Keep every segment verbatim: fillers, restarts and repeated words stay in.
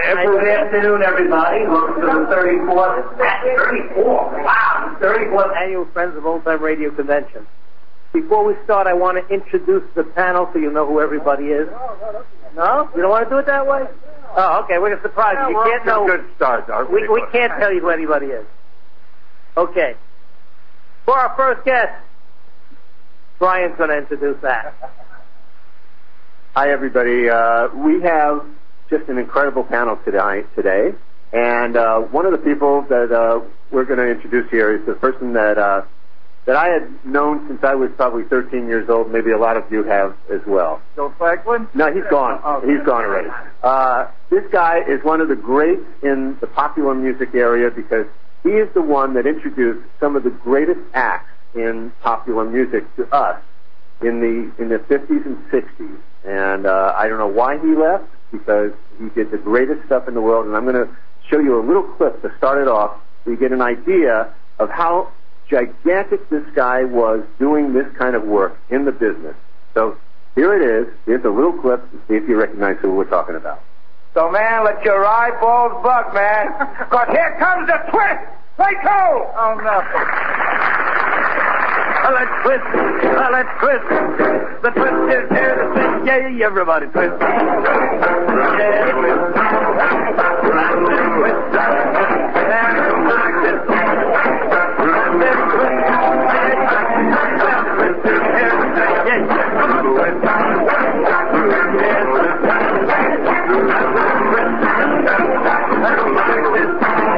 Good afternoon, everybody. Welcome to the thirty-fourth, thirty-fourth, wow, thirty-fourth Annual Friends of Old Time Radio Convention. Before we start, I want to introduce the panel so you know who everybody is. No? You don't want to do it that way? Oh, okay, we're going to surprise you. You can't know. Good start, Art. We, we can't tell you who anybody is. Okay. For our first guest, Brian's going to introduce that. Hi, everybody. Uh, we have just an incredible panel today, today. and uh, one of the people that uh, we're going to introduce here is the person that uh, that I had known since I was probably thirteen years old. Maybe a lot of you have as well. Joe Franklin? No, he's gone. Oh, he's gone already. Uh, this guy is one of the greats in the popular music area because he is the one that introduced some of the greatest acts in popular music to us in the in the fifties and sixties. And uh, I don't know why he left, because he did the greatest stuff in the world. And I'm going to show you a little clip to start it off so you get an idea of how gigantic this guy was doing this kind of work in the business. So here it is. Here's a little clip to see if you recognize who we're talking about. So, man, let your eyeballs bug, man. Because here comes the twist. Play cold. Oh, no. Well, let's twist. Well, let's twist. The twist is here to twist. Yay, everybody twist. Yeah, twist. Round and twist. And like this. Round and twist. Well, twist is here to twist. Yay, twist. Yeah, twist. Round and twist. And like this.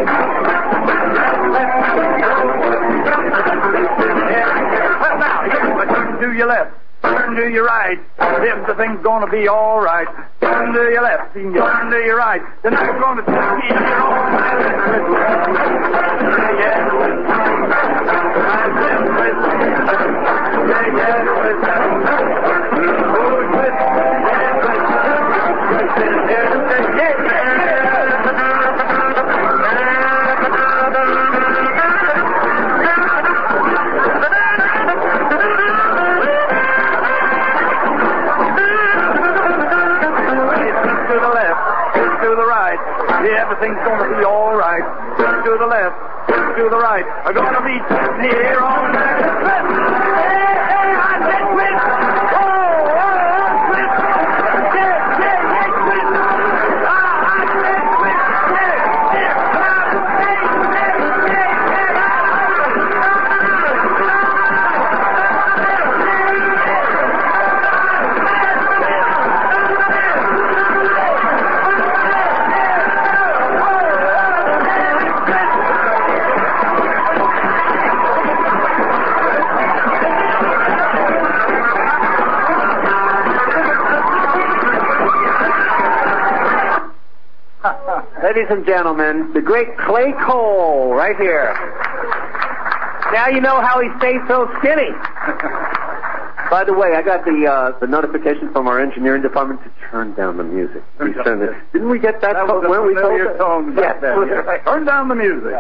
Well, now, you turn to your left, turn to your right. Everything's gonna be all right. Turn to your left, and you turn to your right. Then I'm gonna take you your own everything's gonna be all right. Turn to the left, turn to the right. I'm gonna be here on that. Hey, hey, I said twist. Oh, oh, twist. Yeah, yeah, yeah, twist. Ah, I said twist. Yeah, yeah, ah, hey, hey, hey, Ladies and gentlemen, the great Clay Cole, right here. now you know how he stayed so skinny. By the way, I got the uh, the notification from our engineering department to turn down the music. We turned it. Didn't we get that? That tone? was a Weren't we familiar told tone that? back then. Yes. Turn down the music.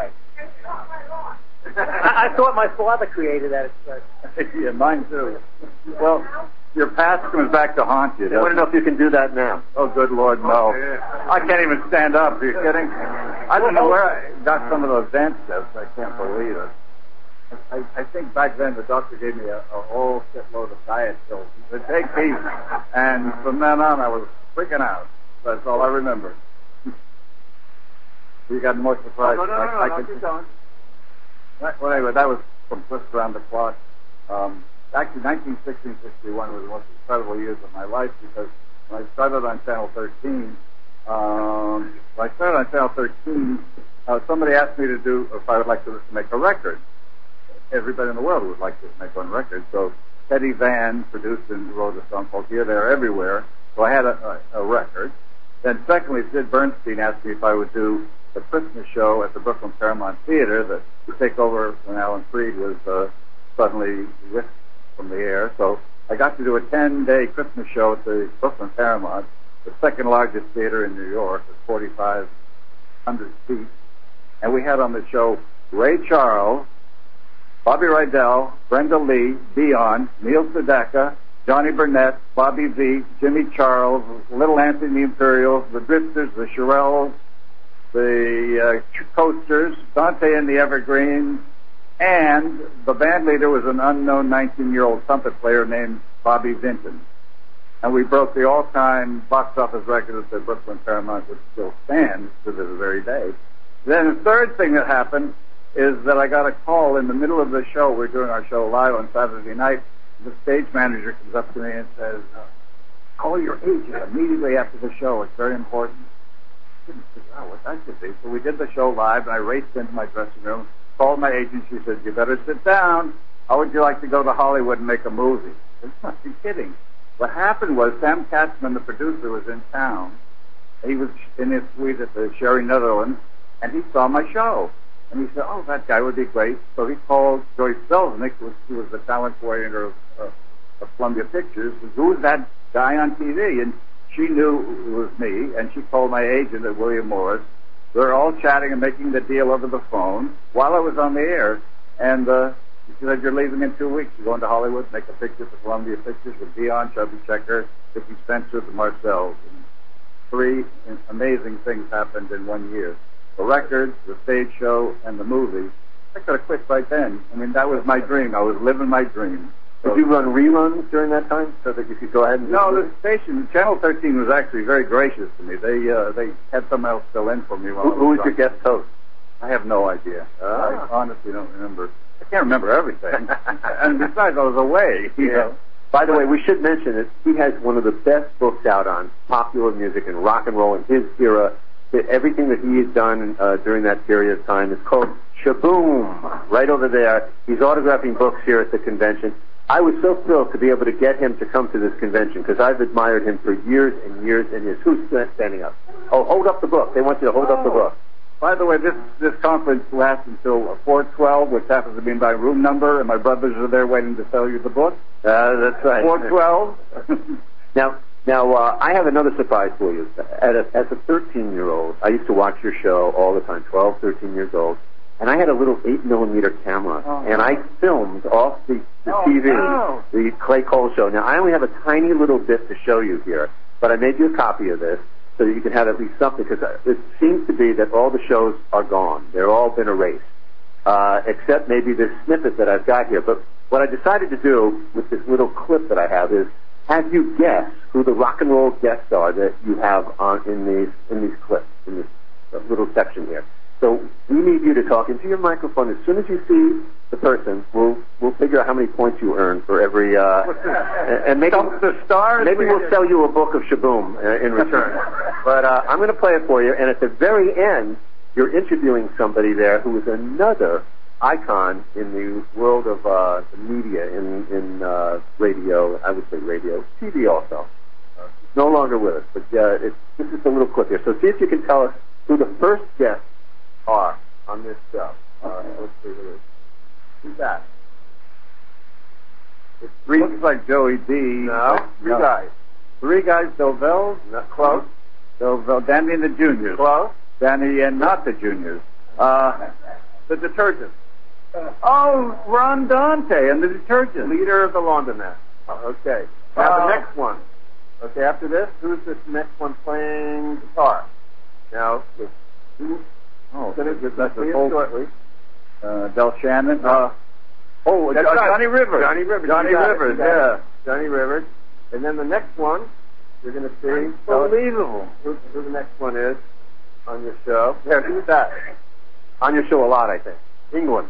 I, I thought my father created that expression. Yeah, mine too. Well, your past comes back to haunt you. I want to know if you can do that now. Oh, good Lord, no. I can't even stand up. Are you kidding? I don't know where I got some of those dance steps. I can't believe it. I, I think back then the doctor gave me a, a whole shitload of diet pills. He said, take these. And from then on, I was freaking out. That's all I remember. You got more surprised. Oh, no, no, no, I, no, I no, could, keep going. Well, anyway, that was from Twist Around the Clock. Um, actually, nineteen sixty and sixty-one was the most incredible years of my life because when I started on Channel thirteen, um, when I started on Channel thirteen, uh, somebody asked me to do, if I would like to, to make a record. Everybody in the world would like to make one record. So Teddy Van produced and wrote a song called Here, There, Everywhere. So I had a, a, a record. Then secondly, Sid Bernstein asked me if I would do the Christmas show at the Brooklyn Paramount Theater that would take over when Alan Freed was uh, suddenly whisked from the air. So I got to do a ten-day Christmas show at the Brooklyn Paramount, the second largest theater in New York, with forty-five hundred seats. And we had on the show Ray Charles, Bobby Rydell, Brenda Lee, Dion, Neil Sedaka, Johnny Burnett, Bobby V, Jimmy Charles, Little Anthony Imperials, the Drifters, the Shirelles, the uh, Coasters, Dante and the Evergreens, and the band leader was an unknown nineteen-year-old trumpet player named Bobby Vinton. And we broke the all-time box office record at the Brooklyn Paramount, which still stands to this very day. Then the third thing that happened is that I got a call in the middle of the show. We're doing our show live on Saturday night. The stage manager comes up to me and says, uh, call your agent immediately after the show. It's very important. I couldn't figure out what that could be. So we did the show live, and I raced into my dressing room, called my agent. She said, you better sit down. How would you like to go to Hollywood and make a movie? I said, you must be kidding. What happened was Sam Katzman, the producer, was in town. He was in his suite at the Sherry Netherlands, and he saw my show. And he said, oh, that guy would be great. So he called Joyce Selznick, who was, who was the talent coordinator of, uh, of Columbia Pictures, and who was that guy on T V? And she knew it was me, and she called my agent at William Morris. We were all chatting and making the deal over the phone while I was on the air. And uh, she said, you're leaving in two weeks. You're going to Hollywood, make a picture for Columbia Pictures with Dion, Chubby Checker, Vicki Spencer, the Marcells. And three amazing things happened in one year. The records, the stage show, and the movie. I could have quit right then. I mean, that was my dream. I was living my dream. So, did you run reruns during that time so that you could go ahead and... No, the station, Channel thirteen, was actually very gracious to me. They uh, they had someone else fill in for me. While Who, who was was your guest host? I have no idea. Ah. I honestly don't remember. I can't remember everything. And besides, I was away, you Yeah. know. By the way, we should mention that he has one of the best books out on popular music and rock and roll in his era. Everything that he has done uh, during that period of time is called Shaboom, right over there. He's autographing books here at the convention. I was so thrilled to be able to get him to come to this convention because I've admired him for years and years and years. Who's standing up? Oh, hold up the book. They want you to hold oh. up the book. By the way, this this conference lasts until four twelve, which happens to be my room number, and my brothers are there waiting to sell you the book. Uh, that's right. four twelve. Now, now uh, I have another surprise for you. At a, as a thirteen-year-old, I used to watch your show all the time, twelve, thirteen years old, and I had a little eight millimeter camera, oh. and I filmed off the, the oh, T V, no. the Clay Cole show. Now, I only have a tiny little bit to show you here, but I made you a copy of this so that you can have at least something, because it seems to be that all the shows are gone. They're all been erased, uh, except maybe this snippet that I've got here. But what I decided to do with this little clip that I have is have you guess who the rock and roll guests are that you have on in these in these clips, in this uh, little section here. So we need you to talk into your microphone. As soon as you see the person, we'll we'll figure out how many points you earn for every. Uh, and, and maybe the stars. maybe we'll sell you a book of Shaboom uh, in return. But uh, I'm going to play it for you. And at the very end, you're interviewing somebody there who is another icon in the world of uh, the media, in in uh, radio. I would say radio, T V also. Uh, he's no longer with us, but uh, it's, this is a little clip here. So see if you can tell us who the first guests are on this show. Uh, let's see who it is. Who's that? It's three. Looks like Joey D. No, three no. guys. Three guys, Delville. Not close. Delville, Danny and the Juniors. Close. Danny and not the Juniors. Uh, The Detergents. oh, Ron Dante and the Detergents. Leader of the Laundromat. Okay. Now Uh, the next one. Okay, after this, who's this next one playing guitar? Now, the, who, Oh, gonna, that's that's the the whole. shortly. Uh, Del Shannon. No. Uh, oh, That's Jo- right. Johnny Rivers. Johnny Rivers. Johnny You got it, Rivers. you got Yeah. it. Johnny Rivers. And then the next one, you're going to see. Tell us Unbelievable. Who, who the next one is on your show. Yeah, who's that? On your show a lot, I think. England.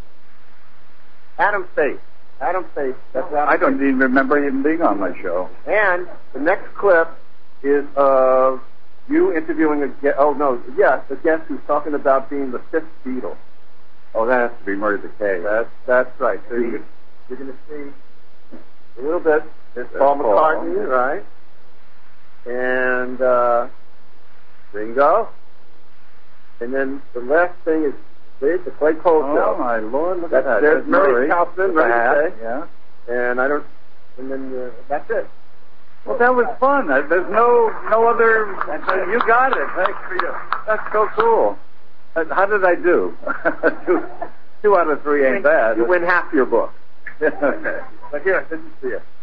Adam Faith. Adam Faith. That's Adam I don't Faith. even remember him being on my show. And the next clip is of you interviewing a guest. Oh, no. Yes, the guest who's talking about being the fifth Beatle. Oh, that has to be Murray the K. That's, that's right. So you, you're going to see a little bit. It's Paul Paul. McCartney, right? And uh, Ringo. And then the last thing is see, the Clay Cole Oh, show. my Lord. Look That's, at that. there's That's Murray Murray. Kaufman, With the hat. Murray K. Yeah. And I don't. And then uh, that's it. Well, that was fun. Uh, There's no no other. Uh, you got it. Thanks for you. That's so cool. Uh, how did I do? two, two out of three ain't bad. You win half your book. Okay. But here, this is for you.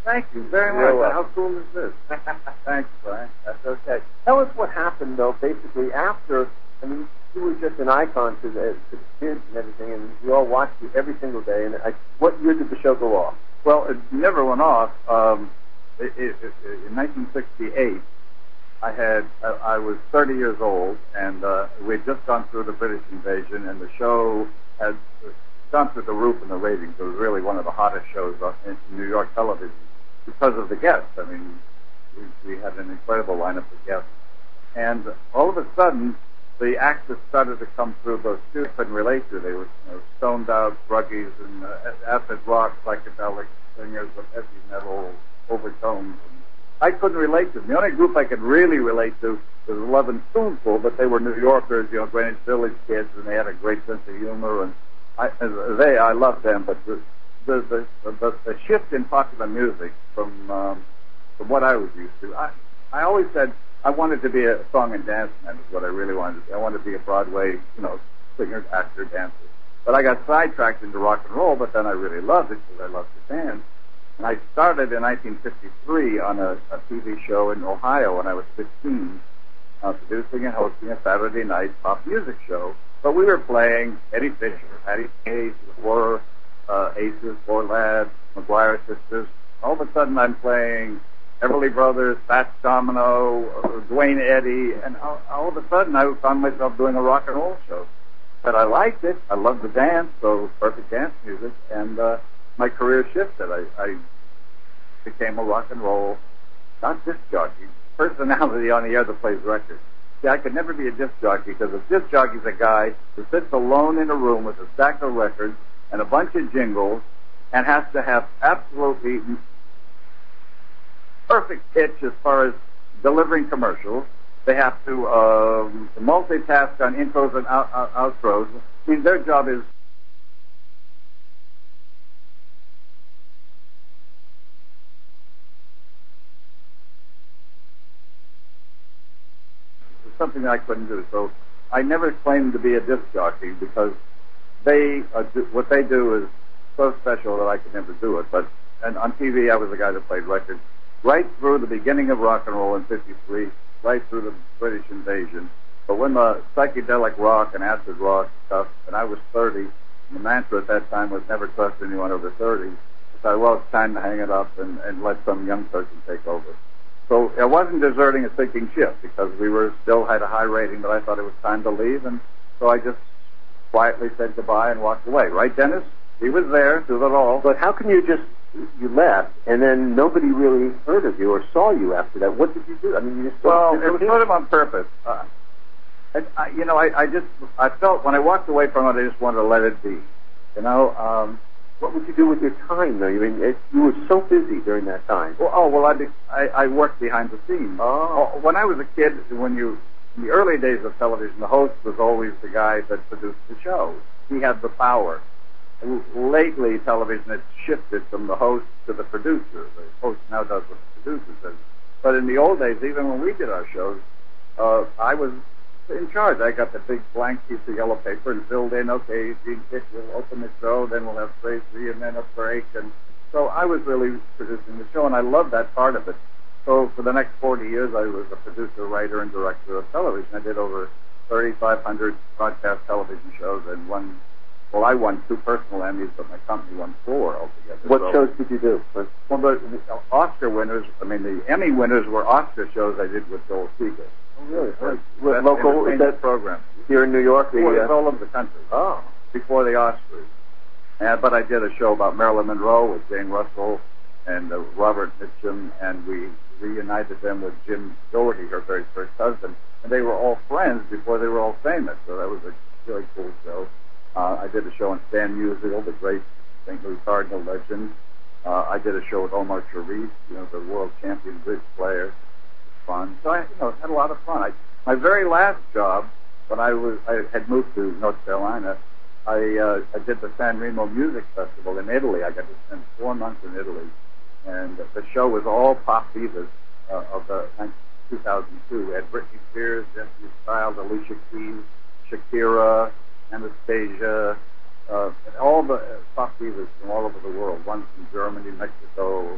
Thank you very You're much. welcome. How cool is this? Thanks, Brian. That's okay. Tell us what happened, though, basically, after, I mean, you were just an icon to the, to the kids and everything, and we all watched you every single day. And I, what year did the show go off? Well, it never went off. Um, it, it, it, in nineteen sixty-eight, I had I, I was thirty years old, and uh, we had just gone through the British invasion, and the show had gone through the roof in the ratings. It was really one of the hottest shows in New York television because of the guests. I mean, we, we had an incredible lineup of guests, and all of a sudden, the actors started to come through those two couldn't relate to. They were you know, stoned out druggies and uh, acid rock, psychedelic singers with heavy metal overtones. And I couldn't relate to them. The only group I could really relate to was Love and Spoonful, but they were New Yorkers, you know, Greenwich Village kids, and they had a great sense of humor. And I, as they, I loved them. But the the the, the, the shift in popular music from um, from what I was used to, I I always said. I wanted to be a song and dance man is what I really wanted to be. I wanted to be a Broadway, you know, singer, actor, dancer. But I got sidetracked into rock and roll, but then I really loved it because I loved to dance. And I started in nineteen fifty-three on a, a T V show in Ohio when I was fifteen, uh, producing and hosting a Saturday night pop music show. But we were playing Eddie Fisher, Patty Hayes, the Four uh, Aces, Four Lads, McGuire Sisters. All of a sudden I'm playing Everly Brothers, Fats Domino, uh, Dwayne Eddy, and all, all of a sudden I found myself doing a rock and roll show. But I liked it. I loved the dance, so it was perfect dance music, and uh, my career shifted. I, I became a rock and roll, not disc jockey, personality on the air that plays records. See, I could never be a disc jockey because a disc jockey's a guy who sits alone in a room with a stack of records and a bunch of jingles and has to have absolutely perfect pitch as far as delivering commercials. They have to um, multitask on intros and out, out, outros. I mean, their job is something that I couldn't do. So I never claimed to be a disc jockey because they uh, do, what they do is so special that I could never do it. But and on T V, I was the guy that played records right through the beginning of rock and roll in fifty-three, right through the British invasion. But when the psychedelic rock and acid rock stuff, and I was thirty, and the mantra at that time was never trust anyone over thirty, I thought, well, it's time to hang it up and, and let some young person take over. So I wasn't deserting a sinking ship because we were still had a high rating, but I thought it was time to leave, and so I just quietly said goodbye and walked away. Right, Dennis? He was there through it all. But how can you just, you left, and then nobody really heard of you or saw you after that? What did you do? I mean, you just... Well, it was sort of on purpose. Uh, I, I, you know, I, I just, I felt, when I walked away from it, I just wanted to let it be. You know, um... What would you do with your time, though? I mean, it, you were so busy during that time. Well, oh, well, I, be, I, I worked behind the scenes. Oh. When I was a kid, when you, in the early days of television, the host was always the guy that produced the show. He had the power. Lately, television has shifted from the host to the producer. The host now does what the producer does. But in the old days, even when we did our shows, uh, I was in charge. I got the big blank piece of yellow paper and filled in, okay, Gene Kish will open the show, then we'll have Tracy, and then a break. And so I was really producing the show, and I loved that part of it. So for the next forty years, I was a producer, writer, and director of television. I did over thirty-five hundred broadcast television shows and won, well, I won two personal Emmys, but my company won four altogether. What so, shows did you do? Well, the, the Oscar winners, I mean, the Emmy winners were Oscar shows I did with Joel Segal. Oh, really? Right. What local is that program? Here in New York? The, Well, uh, it's all over the country. Oh. Before the Oscars. And, but I did a show about Marilyn Monroe with Jane Russell and uh, Robert Mitchum, and we reunited them with Jim Doherty, her very first husband. And they were all friends before they were all famous, so that was a really cool show. Uh, I did a show on Stan Musial, the great Saint Louis Cardinal legend. Uh, I did a show with Omar Sharif, you know, the world champion bridge player. Fun. So I, you know, had a lot of fun. I, my very last job, when I was, I had moved to North Carolina, I, uh, I did the San Remo Music Festival in Italy. I got to spend four months in Italy, and the show was all pop divas uh, of the two thousand two. We had Britney Spears, Destiny's Child, Alicia Keys, Shakira, Anastasia, uh, and all the uh, pop divas from all over the world. One from Germany, Mexico,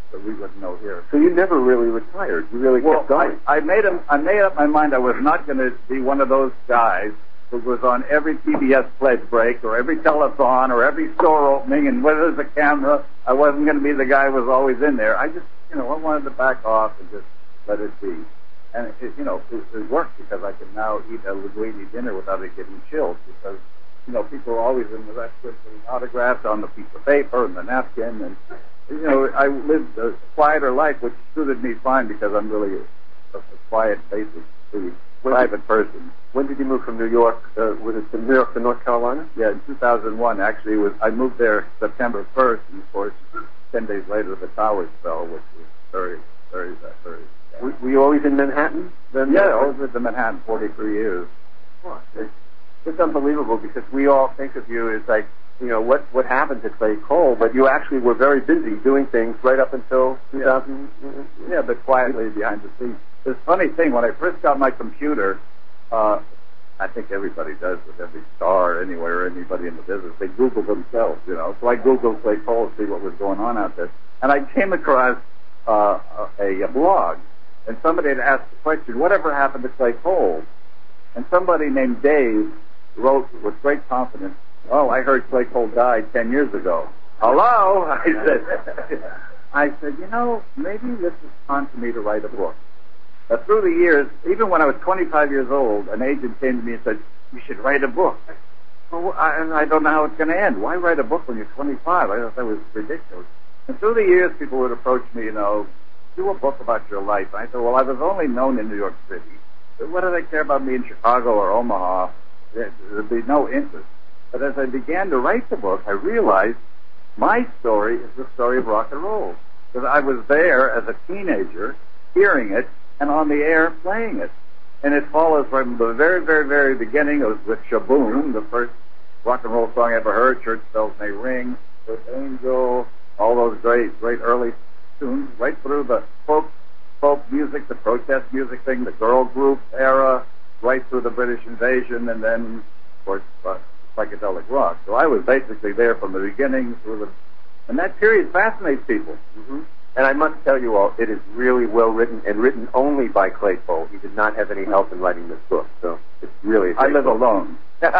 that we wouldn't know here. So you never really retired. You really well, kept going. I, I made him. I made up my mind. I was not going to be one of those guys who was on every P B S pledge break or every telethon or every store opening, and whether there's a camera, I wasn't going to be the guy who was always in there. I just, you know, I wanted to back off and just let it be. And, it, you know, it, it worked because I can now eat a Linguini dinner without it getting chilled because, you know, people are always in the restaurant getting autographs on the piece of paper and the napkin. And, you know, I lived a quieter life, which suited me fine because I'm really a, a quiet, basic, pretty private person. When did you move from New York? Uh, was it from New York to North Carolina? Yeah, in two thousand one, actually. It was, I moved there September first, and, of course, ten days later, the towers fell, which was very, very, very... Were, were you always in Manhattan? Then, yeah, I was with the Manhattan forty-three years. Well, it's, it's unbelievable because we all think of you as like, you know, what what happened to Clay Cole, but you actually were very busy doing things right up until two thousand. Yeah, yeah, but quietly behind the scenes. This funny thing, when I first got my computer, uh, I think everybody does with every star anywhere, anybody in the business, they Google themselves, you know. So I Googled Clay Cole to see what was going on out there. And I came across uh, a, a blog, and somebody had asked the question, whatever happened to Clay Cole? And somebody named Dave wrote with great confidence, oh, I heard Clay Cole died ten years ago. Hello? I said, I said, you know, maybe this is time for me to write a book. Uh, through the years, even when I was twenty-five years old, an agent came to me and said, you should write a book. Well, I, I don't know how it's going to end. Why write a book when you're twenty-five? I thought that was ridiculous. And through the years, people would approach me, you know, do a book about your life. And I said, well, I was only known in New York City. What do they care about me in Chicago or Omaha? There, there'd be no interest. But as I began to write the book, I realized my story is the story of rock and roll. Because I was there as a teenager, hearing it, and on the air playing it. And it follows from the very, very, very beginning. It was with Shaboom, the first rock and roll song I ever heard, Church Bells May Ring, with Angel, all those great, great early tunes, right through the folk, folk music, the protest music thing, the girl group era, right through the British invasion, and then, of course, uh, psychedelic rock. So I was basically there from the beginning through the... And that period fascinates people. Mm-hmm. And I must tell you all, it is really well written and written only by Clay Cole. He did not have any help in writing this book, so it's really. I live book. alone. All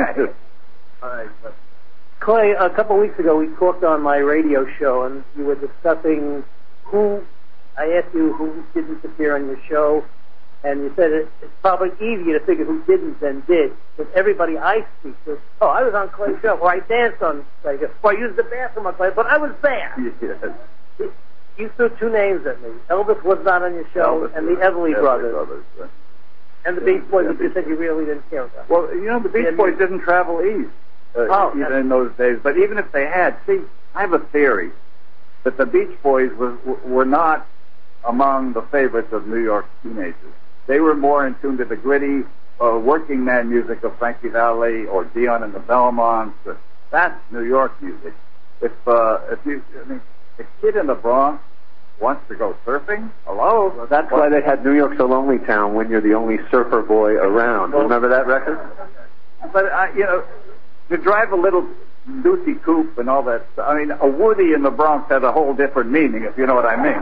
right, but Clay, a couple of weeks ago we talked on my radio show, and you were discussing who. I asked you who didn't appear on your show, and you said it, it's probably easier to figure who didn't than did. Because everybody I speak to, oh, I was on Clay's show, or I danced on Clay's show, or I used the bathroom on Clay, but I was there. Yes. You threw two names at me. Elvis was not on your show, Elvis and the Everly Everly Brothers. Brothers right. And the Beach Boys, which you said you really didn't care about. Well, you know, the Beach Boys didn't travel east, uh, oh, even in those days. But even if they had, see, I have a theory that the Beach Boys was, were not among the favorites of New York teenagers. They were more in tune to the gritty, uh, working man music of Frankie Valli or Dion and the Belmonts. That's New York music. If, uh, if you, I mean, a kid in the Bronx wants to go surfing? Hello? Well, that's why they had New York's a Lonely Town when you're the only surfer boy around. Remember that record? But, uh, you know, to drive a little Ducey coupe and all that, I mean, a Woody in the Bronx had a whole different meaning, if you know what I mean.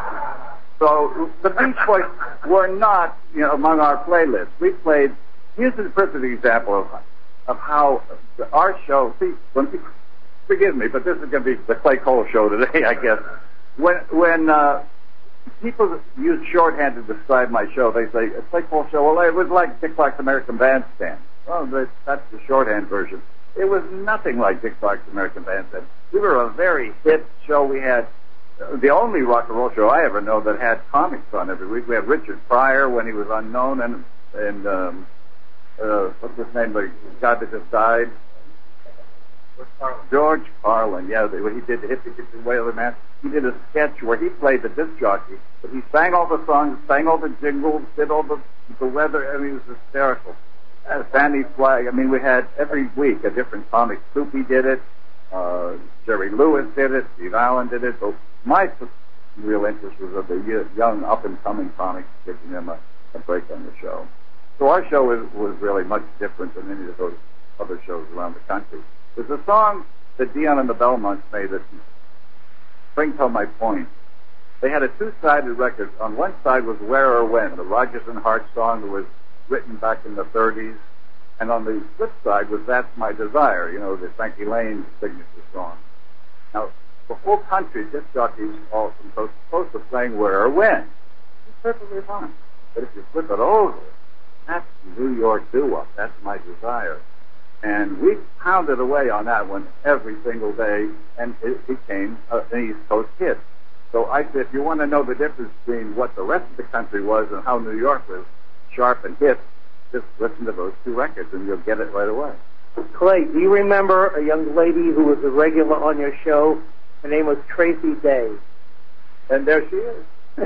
So the Beach Boys were not, you know, among our playlists. We played, here's a perfect example of, of how our show, see, when people, forgive me, but this is going to be the Clay Cole show today, I guess. When when uh, people use shorthand to describe my show, they say, a Clay Cole show, well, it was like Dick Clark's American Bandstand. Well, that's the shorthand version. It was nothing like Dick Clark's American Bandstand. We were a very hip show. We had uh, the only rock and roll show I ever know that had comics on every week. We had Richard Pryor when he was unknown, and, and um, uh, what's his name, the guy that just died? Carlin. George Carlin, yeah, he did the Hippie Hippie Whaler Man. He did a sketch where he played the disc jockey, but he sang all the songs, sang all the jingles, did all the, the weather. I mean, it was hysterical. Uh, Fanny Flagg. I mean, we had every week a different comic. Soupy did it. Uh, Jerry Lewis did it. Steve Allen did it. So my real interest was of the young, up-and-coming comics, giving them a, a break on the show. So our show was, was really much different than any of those other shows around the country. There's a song that Dion and the Belmonts made that brings home my point. they had a two-sided record. On one side was Where or When, the Rodgers and Hart song that was written back in the thirties. And on the flip side was That's My Desire, you know, the Frankie Lane signature song. Now, the whole country, disc jockeys all from coast to coast are playing Where or When. It's perfectly fine. But if you flip it over, that's New York doo-wop. That's My Desire. And we pounded away on that one every single day, and it became an East Coast hit. So I said, if you want to know the difference between what the rest of the country was and how New York was sharp and hit, just listen to those two records, and you'll get it right away. Clay, do you remember a young lady who was a regular on your show? Her name was Tracy Day. And there she is.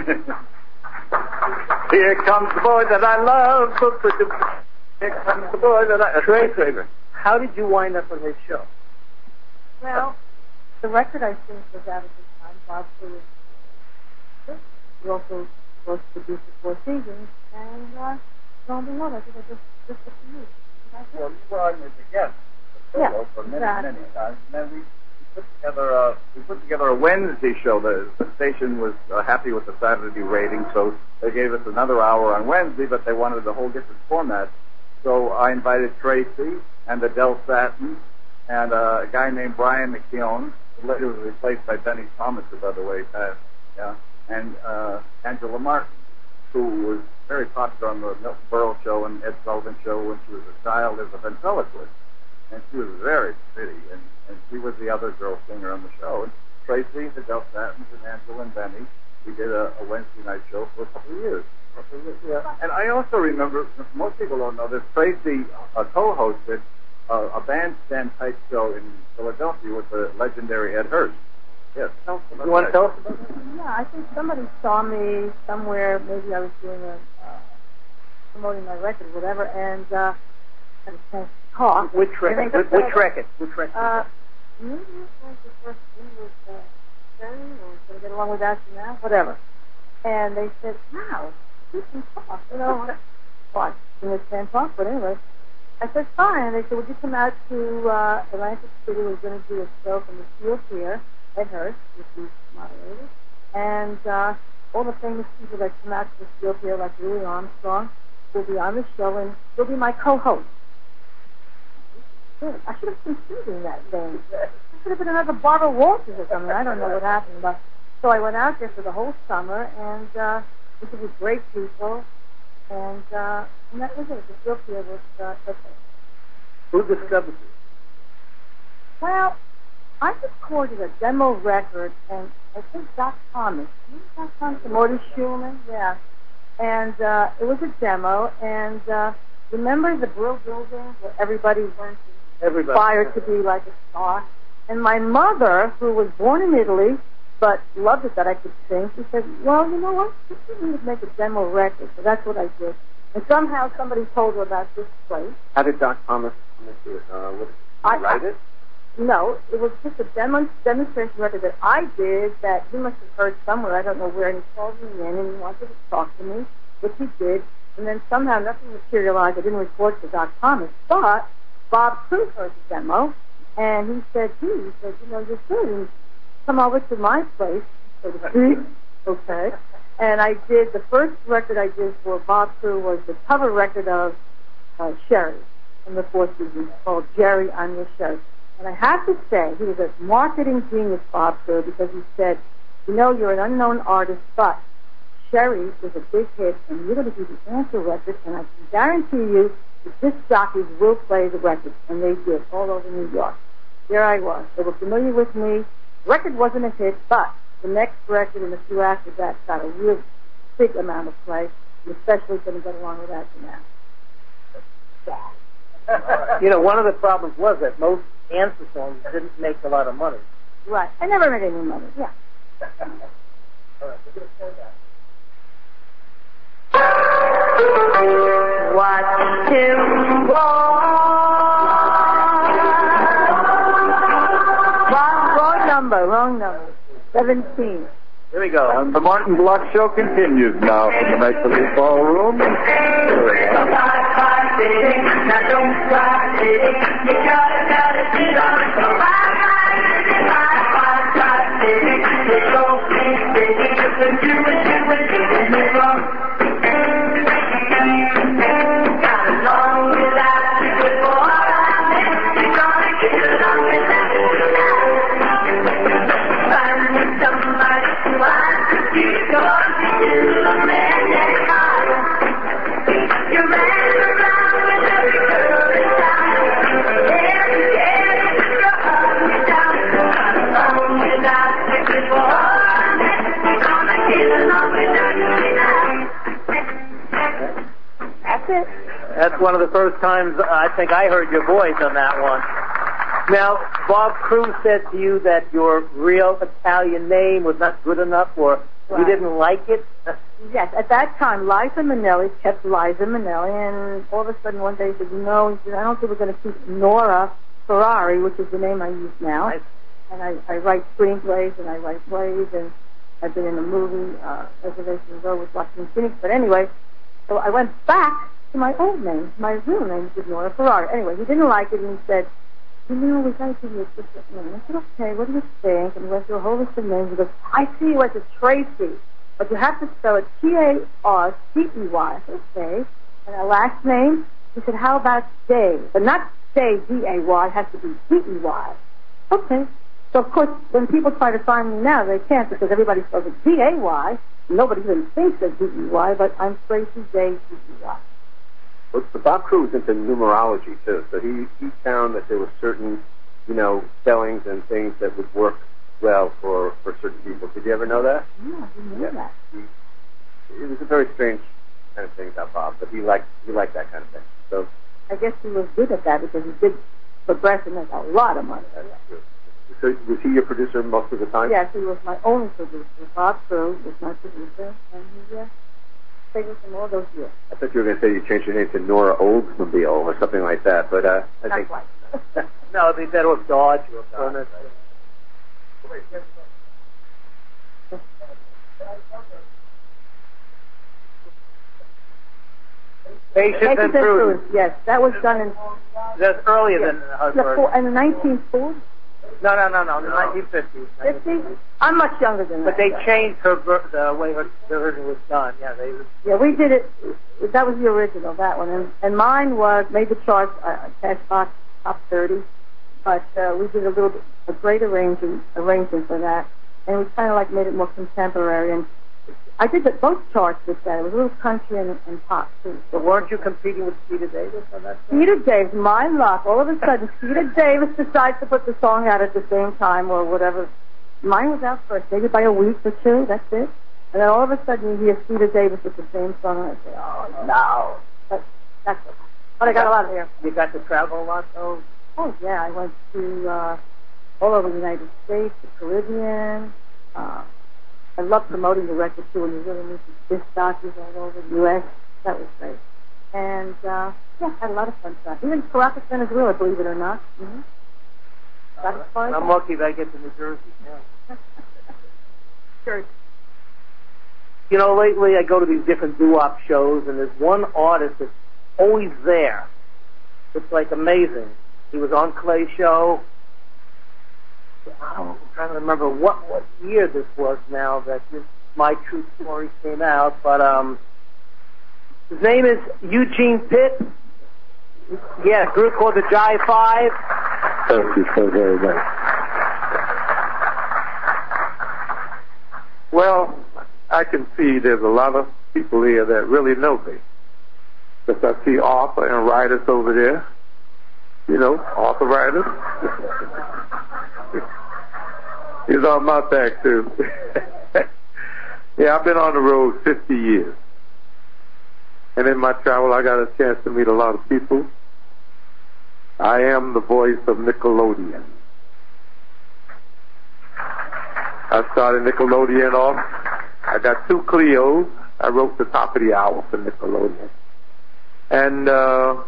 Here comes the boy that I love. Here comes the boy that I... Tracy, how did you wind up on his show? Well, the record I think was out at the time, Bob Cruz. He also was produced for Four Seasons, and uh, lo and behold, I think I just just looked to you. Well, you were on as a guest Yeah, for many, exactly. many times. And then we, we put together a we put together a Wednesday show. The, the station was uh, happy with the Saturday rating, so they gave us another hour on Wednesday, but they wanted a whole different format. So I invited Tracy and Adele Satin and uh, a guy named Brian McKeown, who later was replaced by Benny Thomas, who, by the way, passed. Yeah, and uh, Angela Martin, who was very popular on the Milton Berle show and Ed Sullivan show when she was a child as a ventriloquist. And she was very pretty, and, and she was the other girl singer on the show. And Tracy, the Del Satins, and Angela and Benny, we did a, a Wednesday night show for a couple of years. Couple of years yeah. And I also remember, most people don't know this, Tracy uh, co-hosted uh, a bandstand type show in Philadelphia with the legendary Ed Hurst. Yes. Tell us about You want to that. tell us about that? Yeah, I think somebody saw me somewhere. Maybe I was doing a uh, promoting my record, or whatever, and uh, I was trying to talk. Which record? And they Which, said, which record? Which record? Uh, maybe it was the first one was uh, Sherry, or Can I Get Along with That Now? Whatever. And they said, "Wow, you can talk." You know, what? You just can't talk, but anyway. I said, "Fine." And they said, "Would you come out to uh, Atlantic City? We're going to do a show from the Steel Pier." Ed Hurst, which is moderated, and uh, all the famous people that come out to the Steel Pier, like Louis Armstrong, will be on the show, and will be my co-host. I should have considered that thing. It should have been another Barbara Walters or something. I don't know what happened, but so I went out there for the whole summer, and uh, it was with great people, and uh, and that was it. The Steel Pier was uh, okay. Who discovered you? Well, I recorded a demo record, and I think Doc Thomas, you know Doc Thomas, Morty Schulman, yeah. And uh, it was a demo, and uh, remember the Brill Building where everybody went and Everybody. aspired to be like a star? And my mother, who was born in Italy, but loved it that I could sing, she said, well, you know what, you need to make a demo record. So that's what I did. And somehow somebody told her about this place. How did Doc Thomas come into it? Uh, what, did I- he write it? No, it was just a demo, demonstration record that I did that he must have heard somewhere. I don't know where. And he called me in and he wanted to talk to me, which he did. And then somehow nothing materialized. I didn't report to Doc Thomas. But Bob Cruz heard the demo, and he said, gee, he said, you know, you're good. And come over to my place, so to speak. Okay. And I did, the first record I did for Bob Cruz was the cover record of uh, Sherry from the Four Seasons called Jerry, I'm Your Sherry. And I have to say, he was a marketing genius, Bob Cruz, because he said, you know, you're an unknown artist, but Sherry is a big hit, and you're going to do the answer record, and I can guarantee you that disc jockeys will play the record. And they did, all over New York. There I was. They were familiar with me. The record wasn't a hit, but the next record and a few after that got a real big amount of play, and especially Can I Get Along with That Now. You know, one of the problems was that most answer songs didn't make a lot of money. Right. I never made any money, yeah. All right, we're going to play that. Watch him walk. Wrong, wrong number, wrong number. Seventeen. Here we go. And the Martin Block Show continues now in the Make Believe Ballroom. Now don't cry, baby. You gotta, gotta get on it. Bye, bye, bye, bye, bye, baby. It's okay, baby. Just a That's one of the first times I think I heard your voice on that one. Now, Bob Cruz said to you that your real Italian name was not good enough, or right. you didn't like it? Yes, at that time, Liza Minnelli kept Liza Minnelli, and all of a sudden one day he said, no, he said, I don't think we're going to keep Nora Ferrari, which is the name I use now. Nice. And I, I write screenplays, and I write plays, and I've been in a movie, uh, Reservation Row with Joaquin Phoenix. But anyway, so I went back to my old name, my real name, which is Nora Ferrari. Anyway, he didn't like it, and he said, you know, we got to give you a different name. I said, okay, what do you think? And he went through a whole list of names. He goes, I see you as a Tracy, but you have to spell it T A R C E Y. I said, okay. And our last name, he said, how about Day? But not Day, D A Y, it has to be D E Y. Okay. So, of course, when people try to find me now, they can't because everybody spells it D A Y. Nobody even thinks of D E Y, but I'm Tracy Day, D E Y. Well, Bob Cruz was into numerology, too, so he, he found that there were certain, you know, spellings and things that would work well for, for certain people. Did you ever know that? Yeah, I didn't know yeah. that. He, it was a very strange kind of thing about Bob, but he liked, he liked that kind of thing. So I guess he was good at that because he did progress and make a lot of money. That's true. So was he your producer most of the time? Yes, he was my only producer. Bob Cruz was my producer, and he uh, stayed with him all those years. I thought you were going to say you changed your name to Nora Oldsmobile or something like that, but uh, I Not think... quite. No, they said it was Dodge or Dodge. Patience and, and Prudence. Yes, that was done in... That's earlier yes. than Husband. In the nineteen forties? No, no, no, no, the nineteen fifties. fifties? I'm much younger than but that. But they changed her the way her the version was done. Yeah, they. Yeah, we did it. That was the original, that one, and and mine was made the charts, uh, Cashbox top thirty. But uh, we did a little bit, a great arrangement arrangement for that, and we kind of like made it more contemporary. And I did the, both charts with that. It was a little country and, and pop too. So weren't you competing with Skeeter Davis on that? Skeeter Davis, my luck. All of a sudden, Skeeter Davis decides to put the song out at the same time or whatever. Mine was out first, maybe by a week or two. That's it. And then all of a sudden, you hear Skeeter Davis with the same song, and I say, "Oh no!" But that's it. But I got a lot of hair. You got to travel a lot, though. Oh yeah, I went to uh, all over the United States, the Caribbean. Uh, I love promoting the record, too, when you really meet the disc jockeys all over the U S That was great. And, uh, yeah, had a lot of fun stuff. Even Caracas, Venezuela, believe it or not. Mm-hmm. Got as far as I'm that. lucky that I get to New Jersey. Yeah. Sure. You know, lately I go to these different doo-wop shows, and there's one artist that's always there. It's, like, amazing. He was on Clay's show. I'm trying to remember what, what year this was now that this My True Story came out, but um, his name is Eugene Pitt. Yeah, a group called the Jive Five. Thank you so very much. Well, I can see there's a lot of people here that really know me. Because I see Arthur and writers over there. You know, Arthur writers. He's on my back, too. Yeah, I've been on the road fifty years. And in my travel, I got a chance to meet a lot of people. I am the voice of Nickelodeon. I started Nickelodeon off. I got two Cleos. I wrote the top of the hour for Nickelodeon. And uh,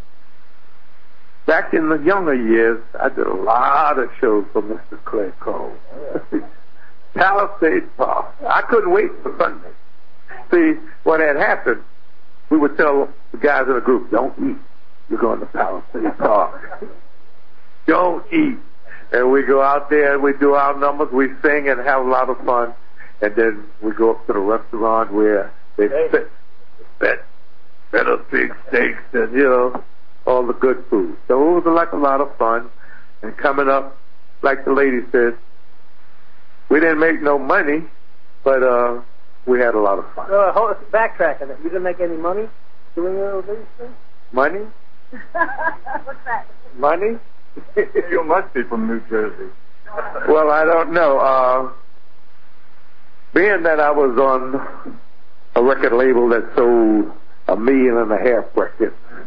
back in the younger years, I did a lot of shows for Mister Clay Cole. Palisade Park. I couldn't wait for Sunday. See, what had happened, we would tell the guys in the group, don't eat. You're going to Palisade Park. Don't eat. And we go out there and we do our numbers, we sing and have a lot of fun. And then we go up to the restaurant where they set, set, set up big steaks and, you know, all the good food. So it was like a lot of fun. And coming up, like the lady said, we didn't make no money, but uh, we had a lot of fun. Uh, hold, backtrack on that. You didn't make any money doing all these things? Money? What's that? Money? You must be from New Jersey. Well, I don't know. Uh, being that I was on a record label that sold a million and a half records,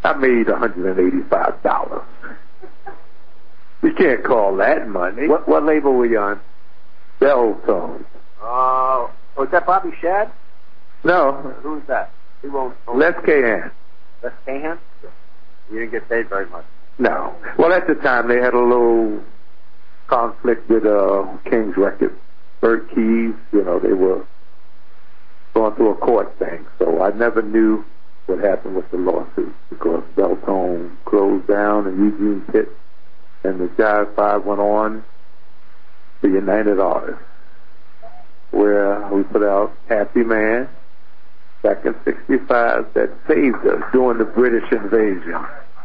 I made one hundred eighty-five dollars. You can't call that money. What, what label were you on? Belltone. Oh, uh, was that Bobby Shad? No. Who's that? He won't. Les Cahan. Les Cahan? You didn't get paid very much. No. Well, at the time, they had a little conflict with uh, King's Records. Bert Keys, you know, they were going through a court thing. So I never knew what happened with the lawsuit because Belltone closed down and Eugene Pitt and the Jive Five went on to United Artists, where we put out Happy Man back in sixty-five that saved us during the British invasion.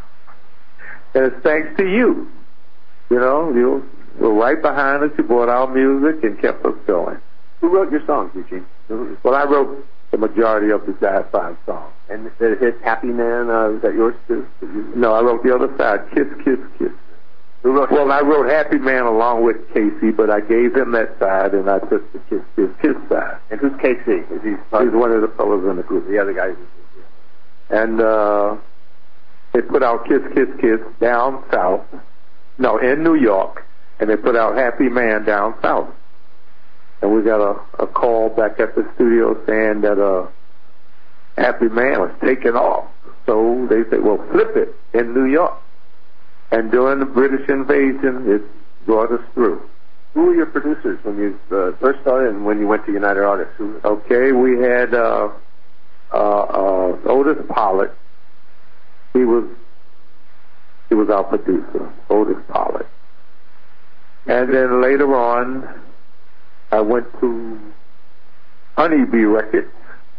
And it's thanks to you. You know, you were right behind us. You brought our music and kept us going. Who wrote your songs, Eugene? Well, I wrote the majority of the Jive Five songs. And the hit Happy Man, uh, was that yours too? No, I wrote the other side, Kiss, Kiss, Kiss. Who wrote well, I wrote Happy Man along with Casey, but I gave him that side and I took the Kiss, Kiss, Kiss side. And who's Casey? Is he He's one of the fellows in the group. The other guys. And uh, they put out Kiss, Kiss, Kiss down south. No, in New York. And they put out Happy Man down south. And we got a, a call back at the studio saying that uh, Happy Man was taken off. So they said, well, flip it in New York. And during the British invasion, it brought us through. Who were your producers when you uh, first started and when you went to United Artists? Who okay, we had uh, uh, uh, Otis Pollard. He was he was our producer, Otis Pollard. And then later on, I went to Honeybee Records,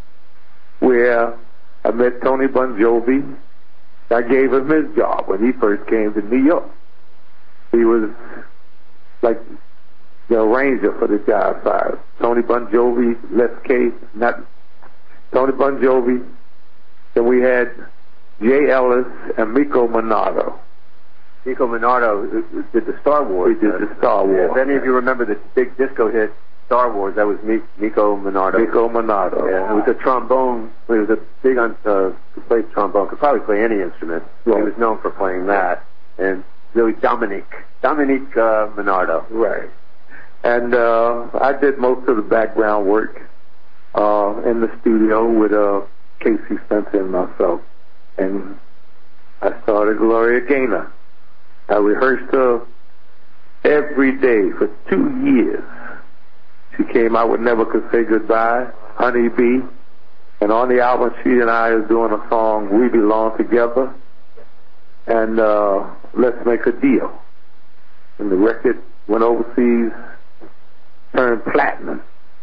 where I met Tony Bon Jovi. I gave him his job when he first came to New York. He was like the arranger for the Jive Five. Tony Bon Jovi, Les K, not Tony Bon Jovi. Then we had Jay Ellis and Miko Monardo. Miko Monardo did the Star Wars. He did the Star Wars. Yeah, if any of you remember the big disco hit Star Wars, that was Miko Monardo. Miko Monardo. Yeah, it was a trombone. He was a big on uh, could play trombone. Could probably play any instrument. Right. He was known for playing that. And really, Dominique, Dominique uh, Monardo. Right. And uh, I did most of the background work uh, in the studio with uh, Casey Spencer and myself. And I started Gloria Gaynor. I rehearsed her every day for two years. She came out with Never Could Say Goodbye, Honeybee, and on the album she and I are doing a song, We Belong Together, and uh, Let's Make a Deal. And the record went overseas, turned platinum.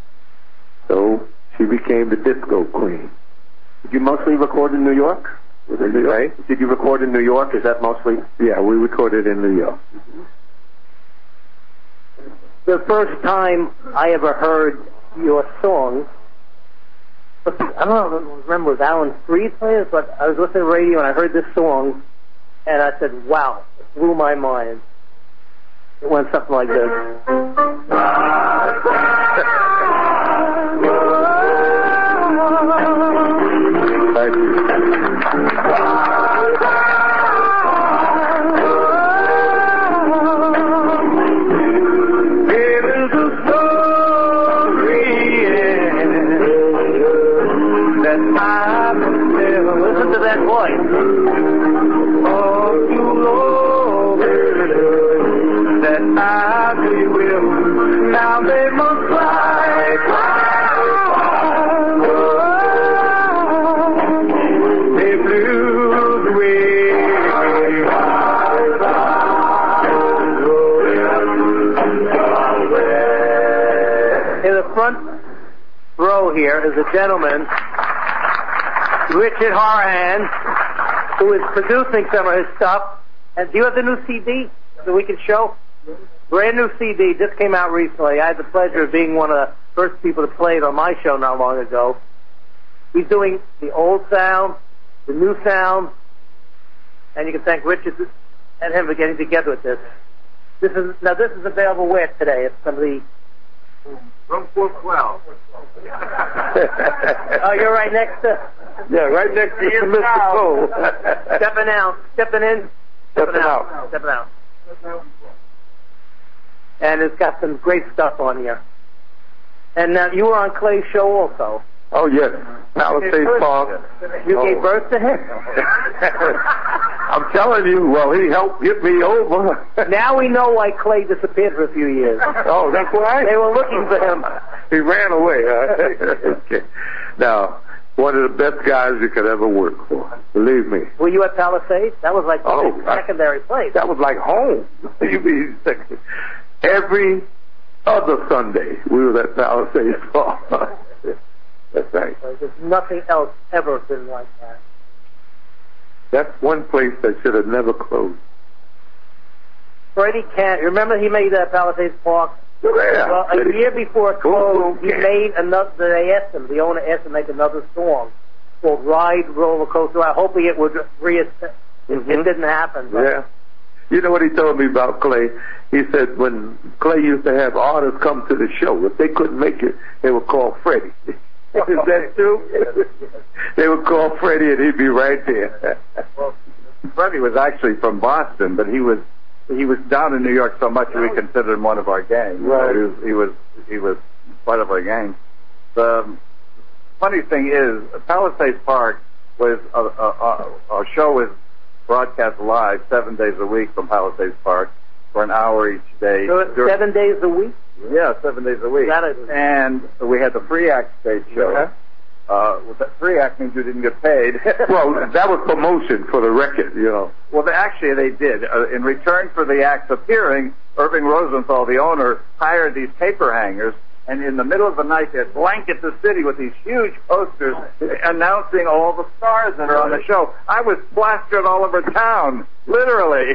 So she became the disco queen. Did you mostly record in New York? Was it New York? Right? Did you record in New York? Is that mostly? Yeah, we recorded in New York. Mm-hmm. The first time I ever heard your song, I don't remember if Alan Freed played it, but I was listening to the radio and I heard this song, and I said, wow, it blew my mind. It went something like this. Thank you. Listen to that voice. Oh, you Lord, that I will. Now they must fly, fly, fly. They blew the way. In the front row here is a gentleman, Richard Horahan, who is producing some of his stuff. And do you have the new C D that we can show? Brand new C D, just came out recently. I had the pleasure of being one of the first people to play it on my show not long ago. He's doing the old sound, the new sound, and you can thank Richard and him for getting together with this. This is now this is available where today? It's somebody. Room four twelve. Oh, you're right next to. Yeah, right next to Mister Cole. Stepping out, stepping in, stepping, Stepping out, out. stepping out. And it's got some great stuff on here. And now you were on Clay's show also. Oh, yes. Palisades Park. You Oh. gave birth to him. I'm telling you, well, he helped get me over. Now we know why Clay disappeared for a few years. Oh, that's why? They were looking for him. He ran away, huh? Okay. Now, one of the best guys you could ever work for. Believe me. Were you at Palisades? That was like Oh, his I- secondary place. That was like home. You mean second. Every other Sunday, we were at Palisades Park. That's right. There's nothing else ever been like that. That's one place that should have never closed. Freddie Can remember he made that Palisades Park? Yeah. Well, a year before it Cool, closed, he okay. made another. They asked him, the owner asked him to make another song called "Ride Roller Coaster." Hoping it would reestablish. Mhm. It didn't happen. But Yeah. You know what he told me about Clay? He said when Clay used to have artists come to the show, if they couldn't make it, they would call Freddie. Is that true? They would call Freddie and he'd be right there. Well, Freddie was actually from Boston, but he was he was down in New York so much that we considered him one of our gang. Right. So he was he was he was part of our gang. The funny thing is, Palisades Park was a, a, a, our show was broadcast live seven days a week from Palisades Park for an hour each day. So it's Dur- seven days a week. Yeah, seven days a week. That is- And we had the free act stage show. Uh-huh. Uh, well, that free act means you didn't get paid. Well, that was promotion for the record, you know. Well, they, actually, they did. Uh, in return for the acts appearing, Irving Rosenthal, the owner, hired these paper hangers, and in the middle of the night, they'd blanket the city with these huge posters announcing all the stars that are on the show. I was plastered all over town, literally.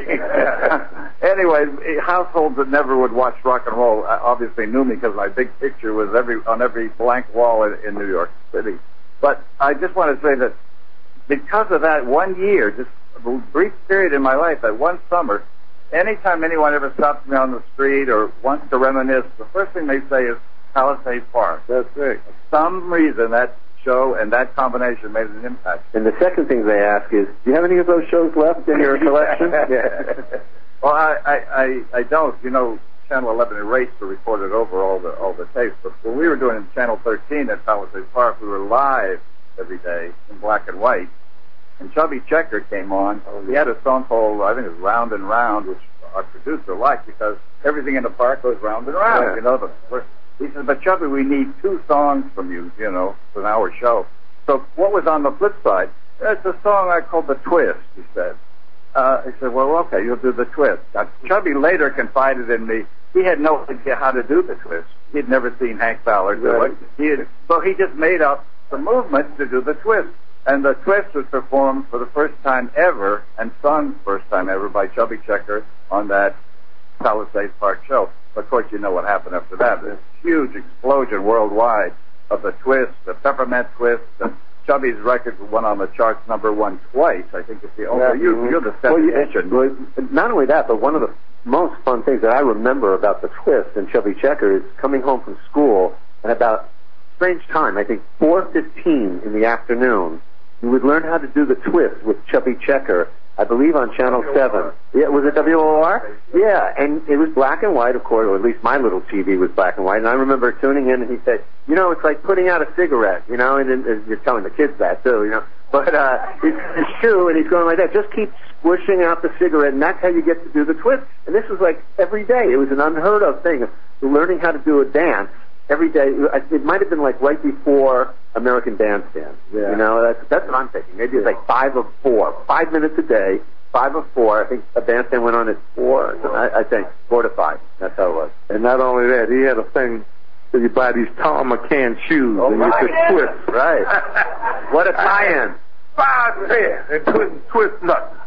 Anyway, households that never would watch rock and roll uh, obviously knew me because my big picture was every on every blank wall in, in New York City. But I just want to say that because of that one year, just a brief period in my life, that one summer, anytime anyone ever stops me on the street or wants to reminisce, the first thing they say is Palisades Park. That's right. For some reason, that show and that combination made an impact. And the second thing they ask is, do you have any of those shows left in your collection? Yeah. Well, I, I, I, I don't. You know, Channel eleven erased or recorded over all the all the tapes. But when we were doing in Channel thirteen at Palisades Park, we were live every day in black and white. And Chubby Checker came on. He had a song called, I think it was Round and Round, which our producer liked because everything in the park goes round and round. Yeah. You know, the, he said, but Chubby, we need two songs from you, you know, for an hour show. So what was on the flip side? It's a song I called The Twist, he said. Uh, he said, well, okay, you'll do The Twist. Now, Chubby later confided in me, he had no idea how to do The Twist. He'd never seen Hank Ballard do Right. it. He had, so he just made up the movement to do The Twist. And The Twist was performed for the first time ever and sung first time ever by Chubby Checker on that Palisades Park show. Of course, you know what happened after that. This huge explosion worldwide of The Twist, the Peppermint Twist, and Chubby's record went on the charts number one twice. I think it's the only. Yeah. You, you're the Well, you- statistician. well, not only that, but one of the most fun things that I remember about the Twist and Chubby Checker is coming home from school at about strange time, I think four fifteen in the afternoon, you would learn how to do the Twist with Chubby Checker, I believe on Channel seven. Yeah, was it W O R? Yeah, and it was black and white, of course, or at least my little T V was black and white, and I remember tuning in and he said, you know, it's like putting out a cigarette, you know, and, and, and you're telling the kids that too, you know, but uh, it's, it's true, and he's going like that, just keep squishing out the cigarette, and that's how you get to do the Twist. And this was like every day. It was an unheard of thing of learning how to do a dance every day. It might have been like right before American Bandstand. Yeah. You know, that's that's what I'm thinking. Maybe it's like five of four, five minutes a day, five of four. I think a bandstand went on at four. I, I think four to five. That's how it was. And not only that, he had a thing that you buy these Tom McCann shoes Oh, and right. you could twist. Right. What a tie-in. Five pairs and couldn't twist nothing.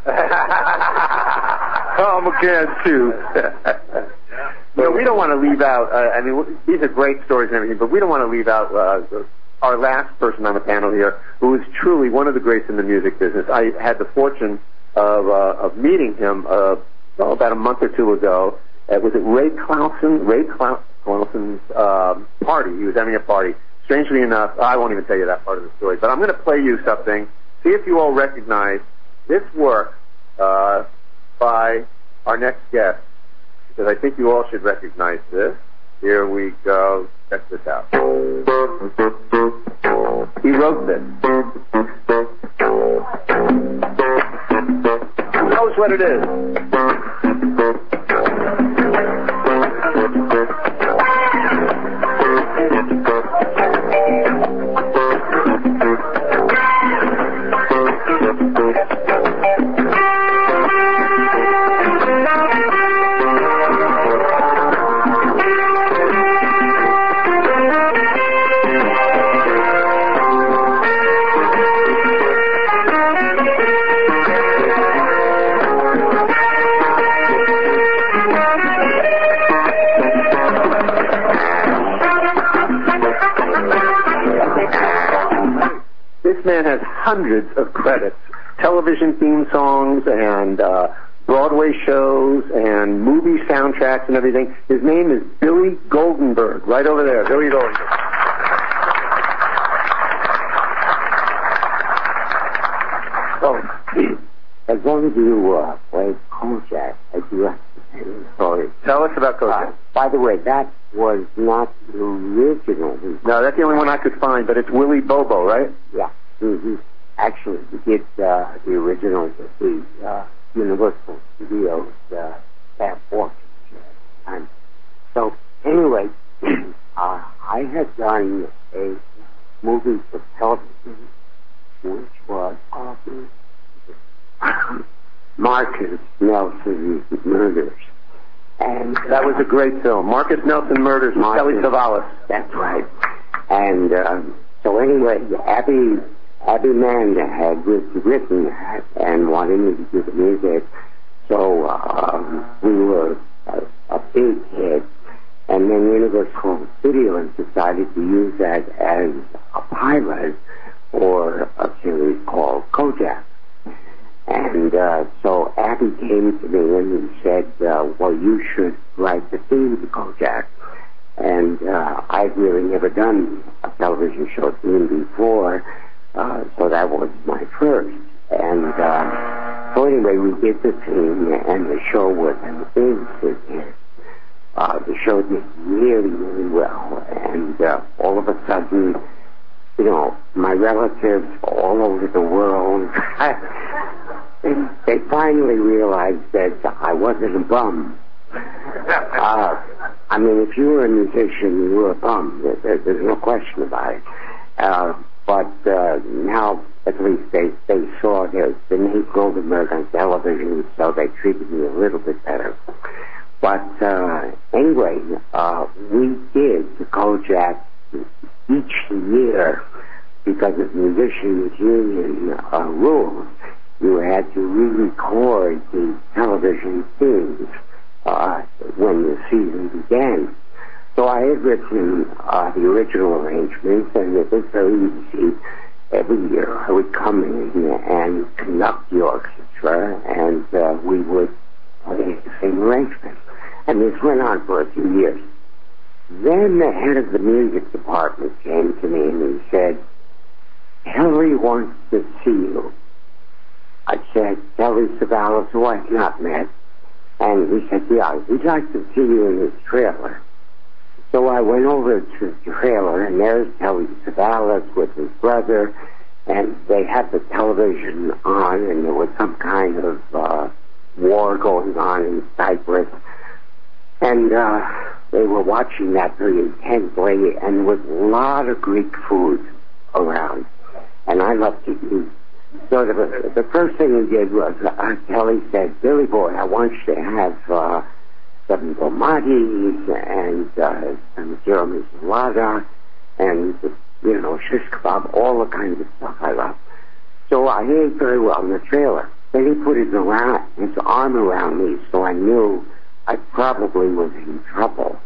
Tom McCann shoes. You know, we don't want to leave out, uh, I mean, w- these are great stories and everything, but we don't want to leave out uh, our last person on the panel here, who is truly one of the greats in the music business. I had the fortune of, uh, of meeting him uh, oh, about a month or two ago. Uh, was it Ray Clausen? Ray Clou- Clausen's um, party. He was having a party. strangely enough, I won't even tell you that part of the story, but I'm going to play you something. See if you all recognize this work uh, by our next guest, because I think you all should recognize this. Here we go. Check this out. He wrote this. Who knows what it is? This man has hundreds of credits, television theme songs and uh, Broadway shows and movie soundtracks and everything. His name is Billy Goldenberg, right over there. Billy Goldenberg. So, as long as you uh, played Kojak, I do have to tell you a story. Tell us about Kojak. Uh, by the way, that was not the original. No, that's the only one I could find, but it's Willie Bobo, right? Yeah. Mm-hmm. Actually, we did uh, the original with the uh, Universal Studios uh, Staff Orchestra. And so, anyway, uh, I had done a movie for television, which was called Marcus Nelson's Murders. And that was a great film. Marcus Nelson Murders with Telly Savalas. That's right. And um, so anyway, Abby Abby Manda had written that and wanted me to do the music. So um, we were a, a big hit. And then Universal Studios decided to use that as a pilot for a series called Kojak. And uh, so Abby came to me and he said, uh, well, you should write the theme to Kojak. And uh, I'd really never done a television show theme before, uh, so that was my first. And uh, so anyway, we did the theme, and the show was an instant hit. Uh, the show did really, really well. And uh, all of a sudden, you know, my relatives all over the world, they, they finally realized that I wasn't a bum. Uh, I mean, if you were a musician, you were a bum. There, there's no question about it. Uh, but uh, now, at least, they, they saw the, the Nate Goldenberg on television, so they treated me a little bit better. But uh, anyway, uh, we did the Kojak each year because of musicians' union uh, rules. You had to re-record the television themes Uh, when the season began. So I had written uh, the original arrangements, and it was very easy. Every year I would come in and conduct the orchestra, and uh, we would play the same arrangement. And this went on for a few years. Then the head of the music department came to me and he said, Telly wants to see you. I said, Telly Savalas, who I've not met. And he said, yeah, we'd like to see you in his trailer. So I went over to the trailer, and there's Telly Savalas with his brother, and they had the television on, and there was some kind of uh, war going on in Cyprus. And uh, they were watching that very intensely, and there was a lot of Greek food around. And I love to eat. So the, the first thing he did was, uh, Telly said, Billy boy, I want you to have uh, some tomatis and uh, some Jeremy salada and, you know, shish kebab, all the kinds of stuff I love. So I ate very well in the trailer. Then he put his, around, his arm around me, so I knew I probably was in trouble.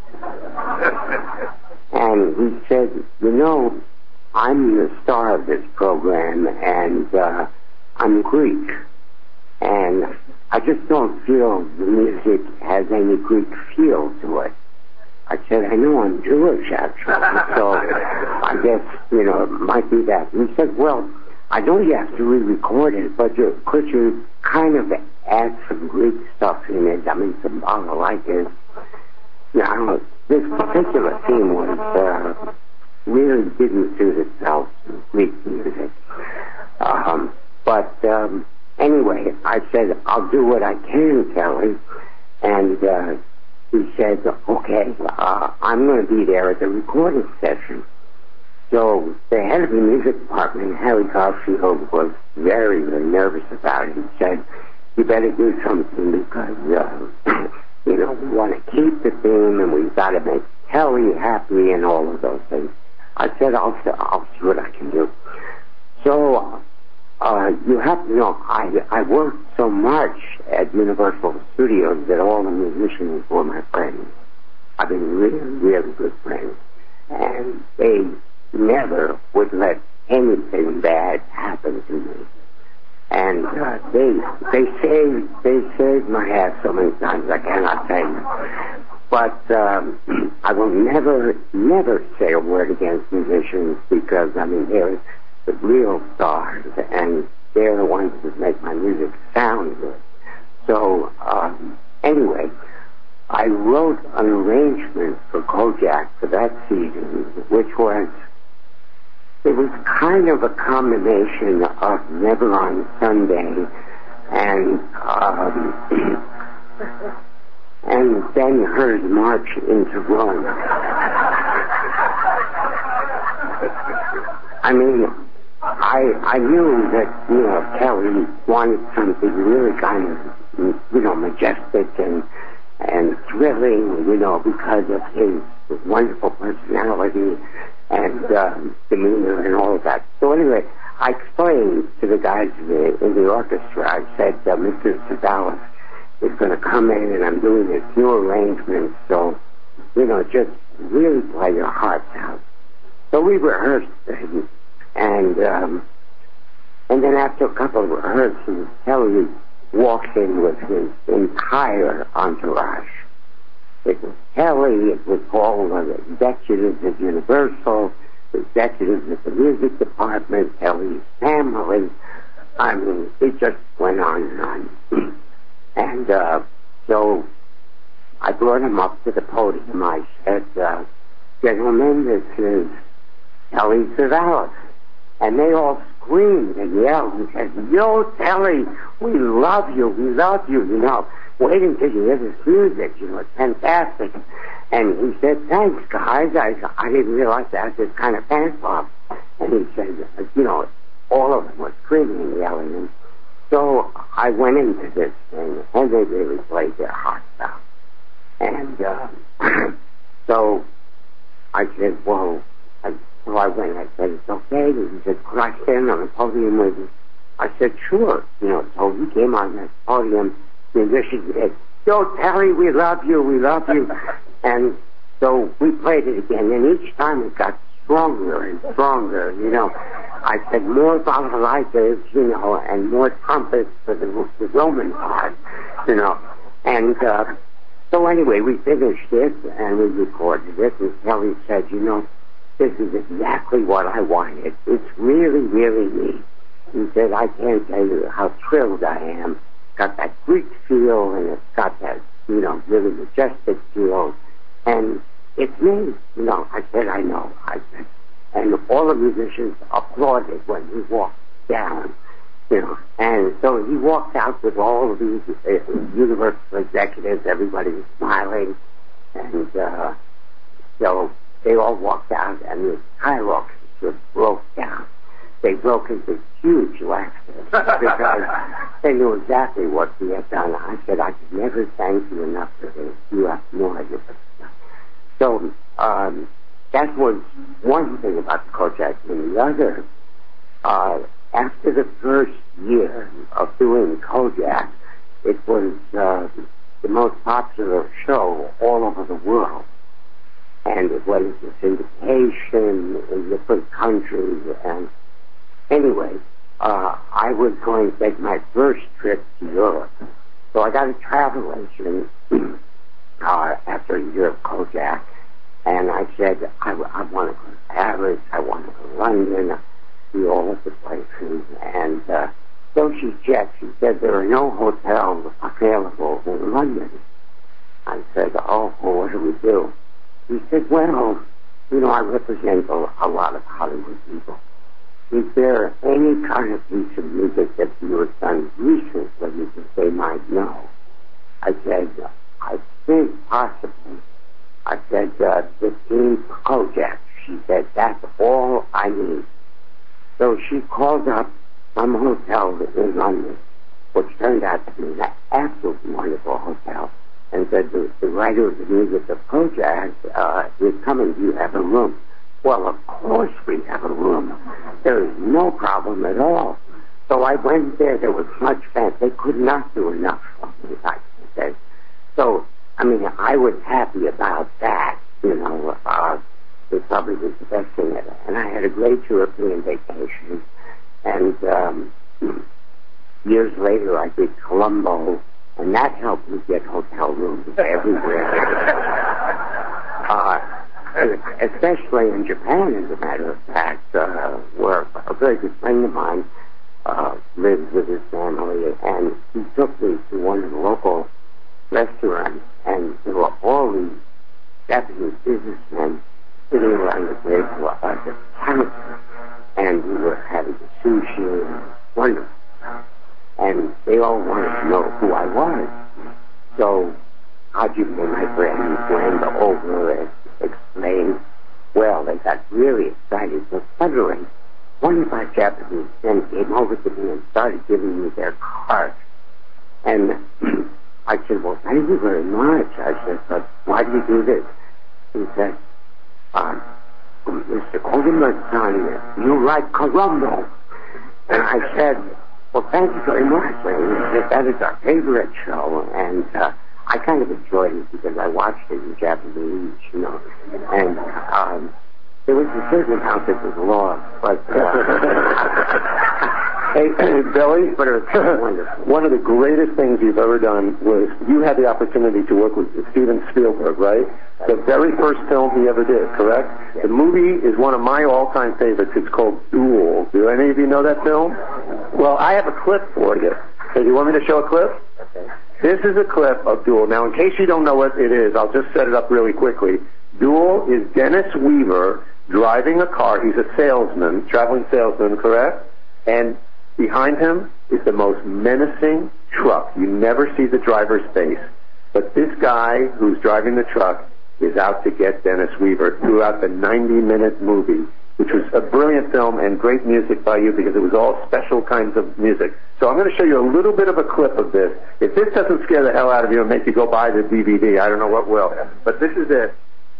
And he said, you know, I'm the star of this program, and uh, I'm Greek, and I just don't feel the music has any Greek feel to it. I said, I know I'm Jewish, actually, so I guess, you know, it might be that. And he said, well, I know you have to re-record it, but you, could you kind of add some Greek stuff in it? I mean, some bottle like this. Now, this particular theme was, uh, really didn't suit itself to Greek music. Um, but, um, anyway, I said, I'll do what I can, Kelly. And, uh, he said, okay, uh, I'm going to be there at the recording session. So the head of the music department, Harry Garfield, was very, very nervous about it. He said, you better do something because, uh, you know, we want to keep the theme and we've got to make Kelly happy and all of those things. I said, I'll, I'll see what I can do. So, uh, you have to know, I, I worked so much at Universal Studios that all the musicians were my friends. I've been really, really good friends. And they never would let anything bad happen to me. And uh, they they saved they saved my ass so many times I cannot tell you. But um, I will never never say a word against musicians because I mean they're the real stars and they're the ones that make my music sound good. So um, anyway, I wrote an arrangement for Kojak for that season, which was. It was kind of a combination of Never on Sunday and um, and Ben Hur's March into Rome. I mean, I I knew that, you know, Kelly wanted something really kind of, you know, majestic and and thrilling, you know, because of his wonderful personality and um, demeanor and all of that. So anyway, I explained to the guys in the, in the orchestra, I said, uh, Mister Savalas is going to come in and I'm doing this new arrangement, so, you know, just really play your hearts out. So we rehearsed things, and, um, and then after a couple of rehearsals, Kelly walked in with his entire entourage. It was Kelly, it was all the executives at Universal, the executives at the music department, Kelly's family. I mean, it just went on and on. And uh, so I brought him up to the podium. I said, uh, gentlemen, this is Kelly Savalas. And they all screamed and yelled and said, yo, Kelly, we love you, we love you, you know. Wait until you hear this music, you know, it's fantastic. And he said, thanks, guys. I, I didn't realize that was this kind of fan club. And he said, you know, all of them were screaming and yelling. And so I went into this thing, and they really played their hearts out. And uh, so I said, well, I, so I went, I said, it's okay. And he said, could I stand on the podium with you? I said, sure. You know, so he came on that podium. The musicians said, yo, Terry, we love you, we love you. And so we played it again, and each time it got stronger and stronger, you know. I said, more balalaikas, you know, and more trumpets for the, the Roman part, you know. And uh, so anyway, we finished it, and we recorded it, and Kelly said, you know, this is exactly what I wanted. It's really, really neat. He said, I can't tell you how thrilled I am. Got that Greek feel, and it's got that, you know, really majestic feel, and it's me, you know. I said, I know, I said, and all the musicians applauded when he walked down, you know, and so he walked out with all of these uh, Universal executives, everybody was smiling, and uh, so they all walked out, and the entire orchestra broke down. They broke into huge laughter because they knew exactly what we had done. I said, I could never thank you enough for this. You have no idea. So um, that was one thing about the Kojak. And the other, uh, after the first year of doing Kojak, it was uh, the most popular show all over the world. And it was a syndication in different countries, and anyway, uh, I was going to make my first trip to Europe. So I got a travel agent uh, after a year of Kojak, And I said, I, I want to go to Paris, I want to go to London, see all of the places. And uh, so she checked. She said, there are no hotels available in London. I said, oh, well, what do we do? He said, well, you know, I represent a, a lot of Hollywood people. Is there any kind of piece of music that you have done recently that they might know? I said, I think possibly. I said, uh, the team Kojak. She said, that's all I need. So she called up some hotel in London, which turned out to be an absolutely wonderful hotel, and said, the, the writer of the music of Kojak uh, is coming. Do you have a room? Well, of course we have a room. There is no problem at all. So I went there. There was much fun. They could not do enough for me, I said. So, I mean, I was happy about that, you know. Uh, it probably was the best thing ever. And I had a great European vacation. And um, years later, I did Colombo, and that helped me get hotel rooms everywhere. uh, especially in Japan, as a matter of fact, uh, where a very good friend of mine uh, lived with his family, and he took me to one of the local restaurants, and there were all these Japanese businessmen sitting around the table at the counter, and we were having sushi, and wonderful. And they all wanted to know who I was. So Hajime, my friend, went over and explained. Well, they got really excited. So suddenly, one of my Japanese men came over to me and started giving me their cards. And I said, well, thank you very much. I said, but why do you do this? He said, uh, Mister Kodama-san, you write Colombo. And I said, well, thank you very much. And he said, that is our favorite show. And uh, I kind of enjoyed it because I watched it in Japanese, you know. And um, there was a certain amount that was lost. But, uh, Hey, hey, Billy, but it was wonderful. One of the greatest things you've ever done was you had the opportunity to work with Steven Spielberg, right? The very first film he ever did, correct? Yes. The movie is one of my all-time favorites. It's called Duel. Do any of you know that film? Well, I have a clip for you. Hey, do you want me to show a clip? Okay. This is a clip of Duel. Now, in case you don't know what it is, I'll just set it up really quickly. Duel is Dennis Weaver driving a car. He's a salesman, traveling salesman, correct? And behind him is the most menacing truck. You never see the driver's face. But this guy who's driving the truck is out to get Dennis Weaver throughout the ninety-minute movie, which was a brilliant film and great music by you because it was all special kinds of music. So I'm going to show you a little bit of a clip of this. If this doesn't scare the hell out of you and make you go buy the D V D, I don't know what will. But this is it.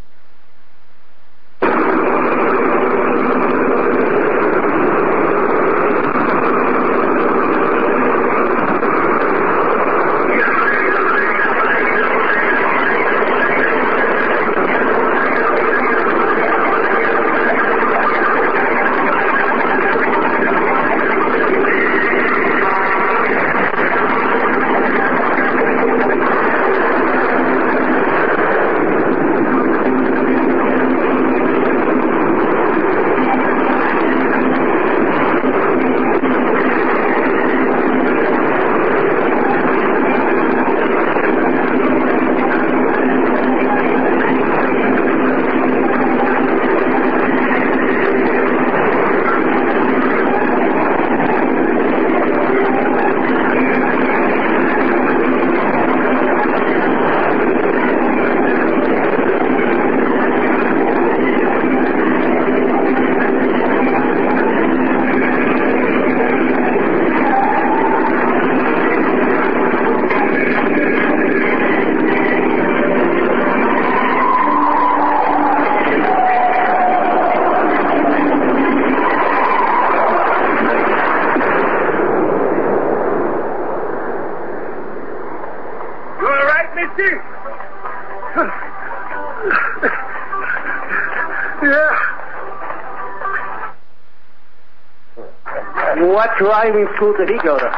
What driving school did he go to?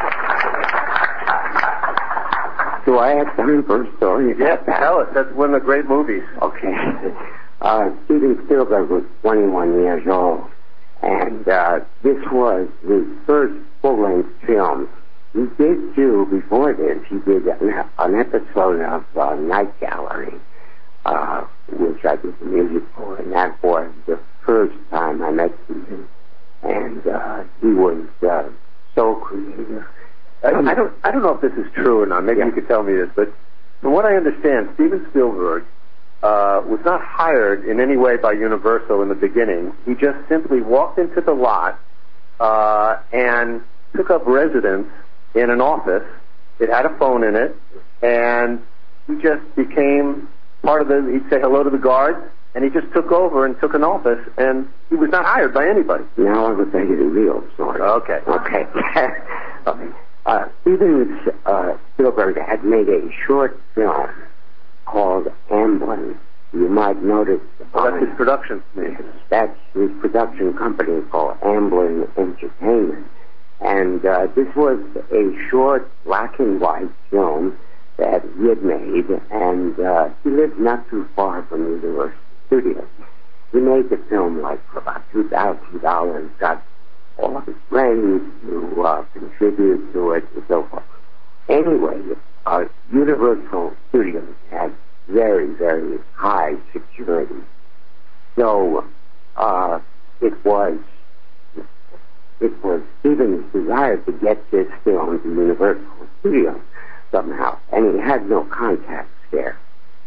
Do I have time for a story? Yes, tell us. That's one of the great movies. Okay. uh, Steven Spielberg was twenty-one years old, and uh, this was his first full-length film. He did do, before this, he did an, an episode of uh, Night Gallery, uh, which I did the music for, and that was the first time I met Steven. And uh, he was uh, so creative. I, I don't I don't know if this is true or not. Maybe yeah. you could tell me this, but from what I understand, Steven Spielberg uh, was not hired in any way by Universal in the beginning. He just simply walked into the lot uh, and took up residence in an office. It had a phone in it, and he just became part of the, he'd say hello to the guards, and he just took over and took an office, and he was not hired by anybody. Now I will tell you the real story. Okay. Okay. okay. Uh, Steven uh, Spielberg had made a short film called Amblin. You might notice. Well, that's his production name. That's his production company called Amblin Entertainment. And uh, this was a short black and white film that he had made, and uh, he lived not too far from Universal Studios. He made the film like for about two thousand dollars, got all of his friends to uh, contribute to it and so forth. Anyway, uh, Universal Studios had very, very high security. So uh, it was it was Steven's desire to get this film to Universal Studios somehow, and he had no contacts there.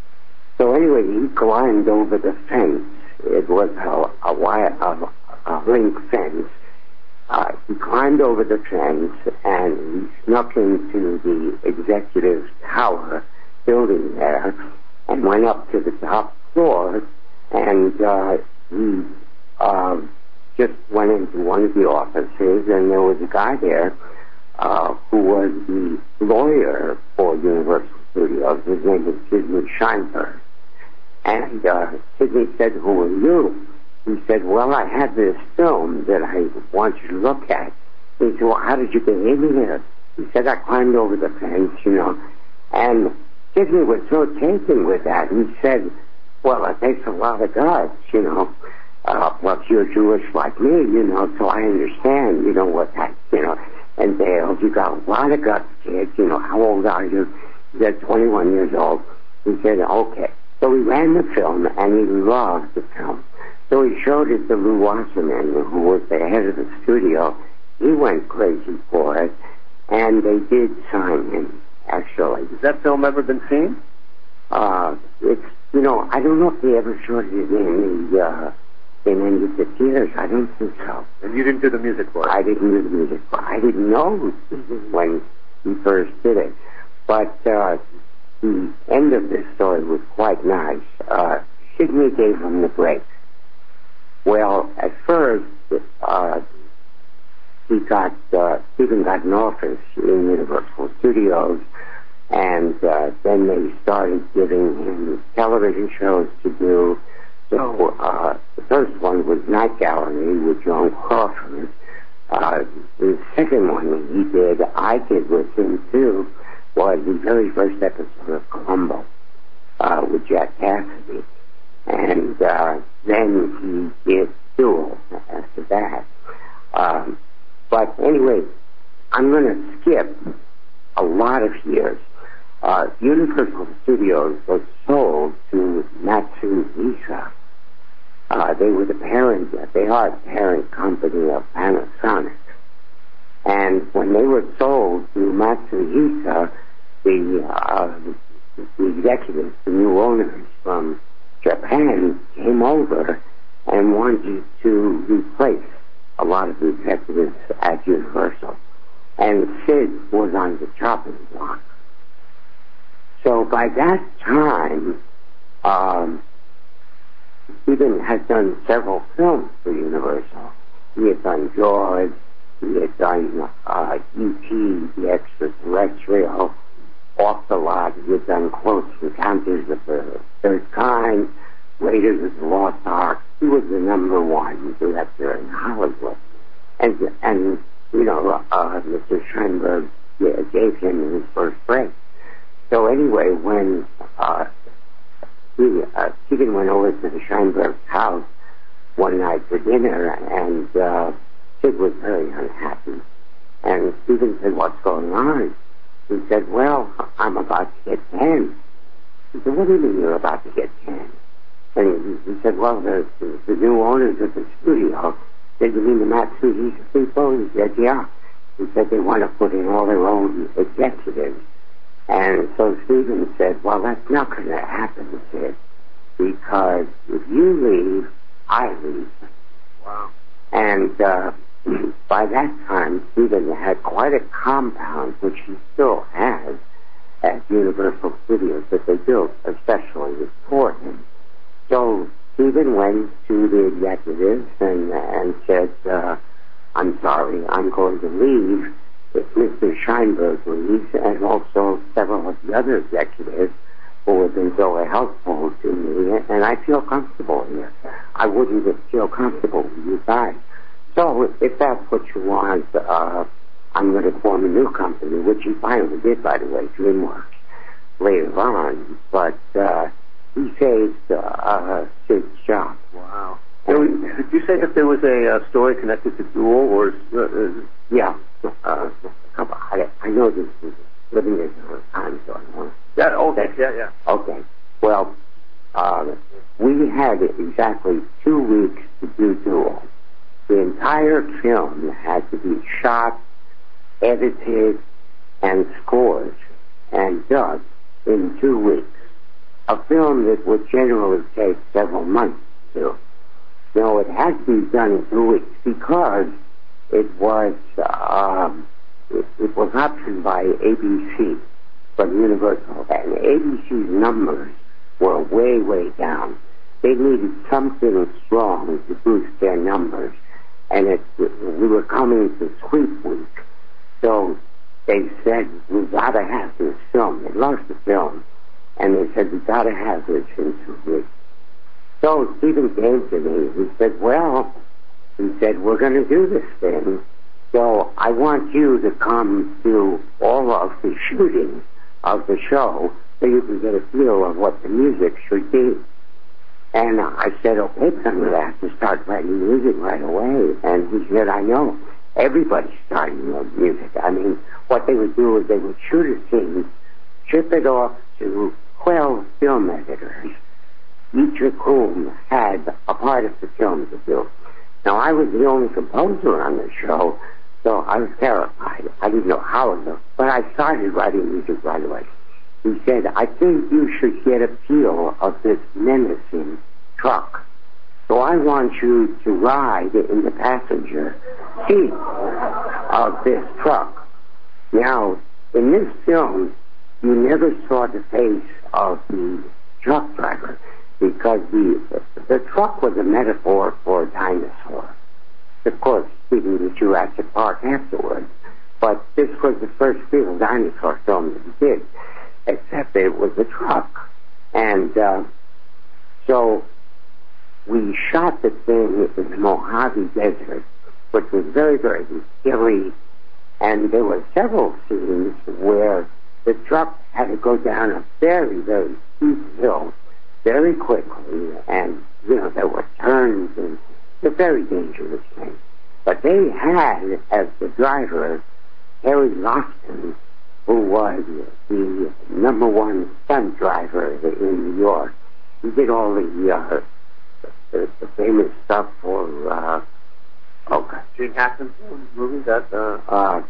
So anyway, he climbed over the fence. It was a, a wire, a, a link fence. Uh, he climbed over the fence and he snuck into the executive tower building there and went up to the top floor, and uh, he uh, just went into one of the offices, and there was a guy there uh, who was the lawyer for Universal Studios. His name was Sidney Sheinberg. And uh, Sidney said, "Who are you?" He said, "Well, I have this film that I want you to look at." He said, "Well, how did you get in here?" He said, "I climbed over the fence, you know." And Sidney was so taken with that. He said, "Well, it takes a lot of guts, you know. Uh, plus, you're Jewish like me, you know, so I understand, you know, what that, you know, entails. You got a lot of guts, kid. You know, how old are you?" He said, twenty-one years old. He said, "Okay." So he ran the film, and he loved the film. So he showed it to Lou Wasserman, who was the head of the studio. He went crazy for it, and they did sign him, actually. Has that film ever been seen? Uh, it's, you know, I don't know if they ever showed it in the, uh, in any of the theaters. I don't think so. And you didn't do the music for it? I didn't do the music for it. I didn't know when he first did it. But, uh, the end of this story was quite nice. Uh, Sidney gave him the break. Well, at first, uh, he got, uh, Steven got an office in Universal Studios, and uh, then they started giving him television shows to do. So uh, the first one was Night Gallery with Joan Crawford. Uh, the second one that he did, I did with him too, was the very first episode of Columbo uh, with Jack Cassidy. And uh, then he did Duel after that. Um, but anyway, I'm going to skip a lot of years. Uh, Universal Studios was sold to Matsuhisa. Uh, they were the parent, they are the parent company of Panasonic. And when they were sold to Matsuhisa, the, uh, the executives, the new owners from Japan, came over and wanted to replace a lot of the executives at Universal. And Sid was on the chopping block. So by that time, um, Steven had done several films for Universal. He had done Jaws, he had done uh, E T, the Extraterrestrial, Off the Lot, he had done Close Encounters of the Third Kind, Raiders of the Lost Ark. He was the number one director in Hollywood. And, and you know, uh, Mister Sheinberg yeah, gave him his first break. So anyway, when uh, he, uh, he Stephen went over to the Scheinberg's house one night for dinner, and uh, Sid was very unhappy. And Stephen said, what's going on? He said, well, I'm about to get ten. He said, what do you mean you're about to get ten? And he, he said, well, the, the, the new owners of the studio, said, you mean the Matsushita people? He said, yeah. He said, they want to put in all their own executives. And so Stephen said, well, that's not going to happen, Sid, because if you leave, I leave. Wow. And uh, by that time, Stephen had quite a compound, which he still has, at Universal Studios that they built especially for him. So Stephen went to the executives and, and said, uh, I'm sorry, I'm going to leave. If Mister Scheinberg leaves, and also several of the other executives who have been so helpful to me, and I feel comfortable here. I wouldn't feel comfortable with you guys. So if that's what you want, uh, I'm going to form a new company, which he finally did, by the way, DreamWorks, later on. But uh, he saved uh, Sid's job. Wow. So, did you say if there was a uh, story connected to Duel, or uh, uh, yeah, uh, I, I know this is living in a time zone. Huh? Yeah. Okay. Yeah. Yeah. Okay. Well, uh, we had exactly two weeks to do Duel. The entire film had to be shot, edited, and scored and dubbed in two weeks. A film that would generally take several months to do. No, it had to be done in two weeks because it was um, it, it was optioned by A B C from Universal, and A B C's numbers were way, way down. They needed something strong to boost their numbers, and it, we were coming to sweep week, so they said we gotta have this film. They loved the film, and they said we gotta have this in two weeks. So Stephen came to me. He said, well, he said, we're going to do this thing. So I want you to come to all of the shooting of the show so you can get a feel of what the music should be. And I said, okay, but I'm going to have to start writing music right away. And he said, I know. Everybody's starting with music. I mean, what they would do is they would shoot a scene, ship it off to twelve film editors, each of whom had a part of the film to do. Now, I was the only composer on the show, so I was terrified. I didn't know how it looked, but I started writing music right away. He said, I think you should get a feel of this menacing truck. So I want you to ride in the passenger seat of this truck. Now, in this film, you never saw the face of the truck driver, because the the truck was a metaphor for a dinosaur. Of course, speaking of Jurassic Park afterwards, but this was the first real dinosaur film that he did, except that it was a truck. And uh, so we shot the thing in the Mojave Desert, which was very, very hilly, and there were several scenes where the truck had to go down a very, very steep hill very quickly, and, you know, there were turns, and it's a very dangerous thing. But they had, as the driver, Harry Lofton, who was the number one stunt driver in New York. He did all the, uh, the, the famous stuff for, uh, okay. Gene Hackman movie, that, uh... uh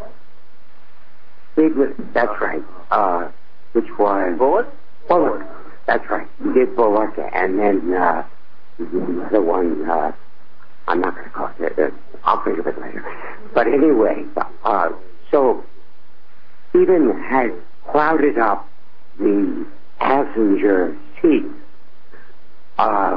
Big, that's right, uh, which was... Bullet? Bullet. That's right. He did Bullock, and then uh, the other one, uh, I'm not going to call it, uh, I'll think of it later. But anyway, uh, so Stephen had clouded up the passenger seat uh,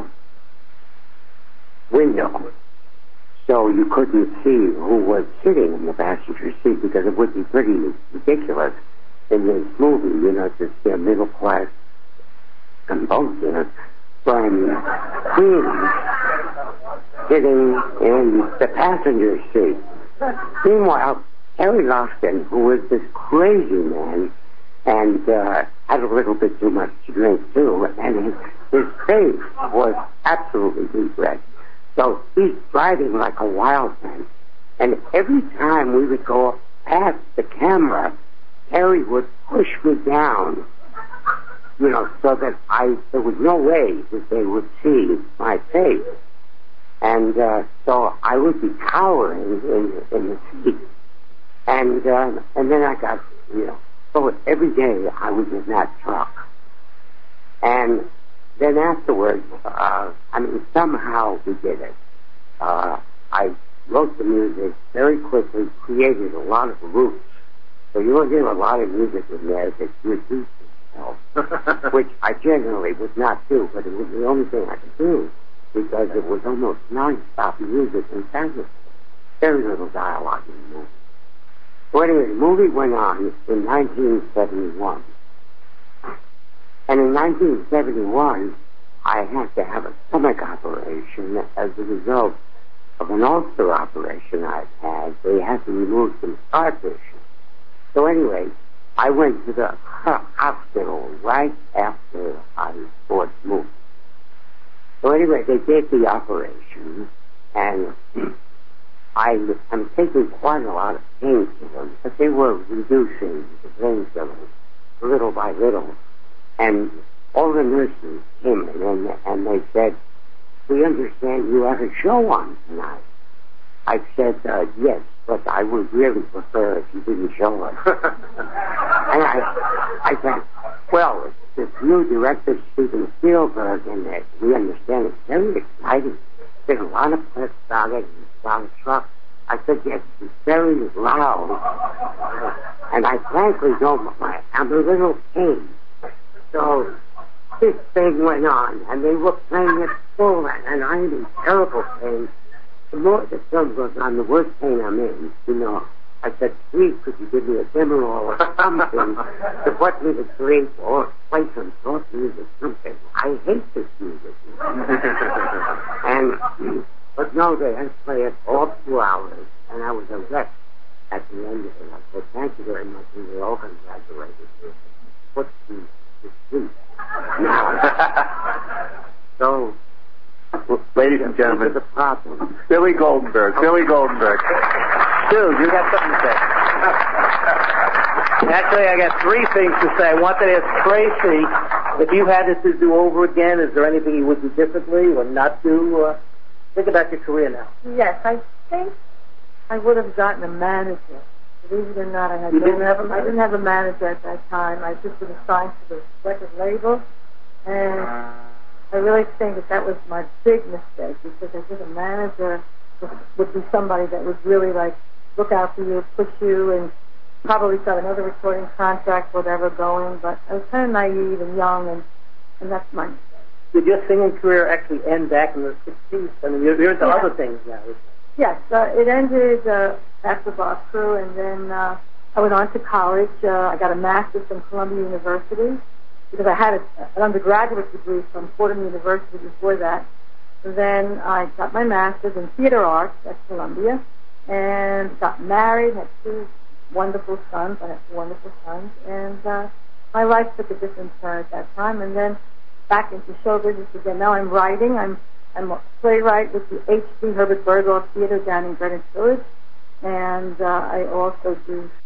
window, so you couldn't see who was sitting in the passenger seat, because it would be pretty ridiculous in this movie, you know, to see a middle-class composer from Queens sitting in the passenger seat. Meanwhile, Harry Lofton, who was this crazy man and uh, had a little bit too much to drink too, and he, his face was absolutely deep red. So he's driving like a wild man. And every time we would go past the camera, Terry would push me down, you know, so that I, there was no way that they would see my face. And uh, so I would be cowering in, in the seat. And, uh, and then I got, you know, so every day I was in that truck. And then afterwards, uh, I mean, somehow we did it. Uh, I wrote the music very quickly, created a lot of loops. So you'll hear a lot of music in there that reduces itself, which I generally would not do, but it was the only thing I could do because it was almost non-stop music and sound. Very little dialogue in the movie. So anyway, the movie went on in nineteen seventy-one. And in nineteen seventy-one, I had to have a stomach operation as a result of an ulcer operation I'd had. They had to remove some scar tissue. So anyway, I went to the hospital right after I saw the movie. So anyway, they did the operation, and I, I'm taking quite a lot of painkillers, but they were reducing the painkillers little by little. And all the nurses came in and, and they said, "We understand you have a show on tonight." I said, uh, yes, but I would really prefer if you didn't show us. And I, I said, well, this new director, Steven Spielberg, and uh, we understand it's very exciting. There's a lot of press about it, a lot of trucks. I said, yes, it's very loud. And I frankly don't mind. I'm a little pain. So this thing went on, and they were playing it full, and I'm in terrible pain. The more the film goes on, the worse pain I'm in, you know. I said, please, could you give me a Demerol or something to put me to sleep or play some soft music, something. I hate this music. and, but no, they had to play it all two hours, and I was a wreck at the end of it. I said, thank you very much, and we all congratulated me. Put me to sleep. Now, so... Ladies and gentlemen, the problem. Billy Goldenberg. Billy Goldenberg. Stu, you got something to say? Actually, I got three things to say. I wanted to ask Tracy, if you had it to do over again, is there anything you would do differently or not do? Uh, think about your career now. Yes, I think I would have gotten a manager. Believe it or not, I had. You no, didn't have a manager? I didn't have a manager at that time. I just was assigned to the record label, and I really think that that was my big mistake, because I think a manager would be somebody that would really, like, look out for you, push you, and probably got another recording contract, whatever, going. But I was kind of naive and young, and, and that's my mistake. Did your singing career actually end back in the sixties? I mean, you're, you're into Yeah. other things now. Yes, uh, it ended uh, after Bob Crew, and then uh, I went on to college. Uh, I got a master's from Columbia University, because I had a, an undergraduate degree from Fordham University before that. And then I got my master's in theater arts at Columbia, and got married, had two wonderful sons. I had two wonderful sons, and uh, my life took a different turn at that time. And then back into show business again. Now I'm writing. I'm I'm a playwright with the H C Herbert Berghoff Theater down in Greenwich Village, and uh, I also do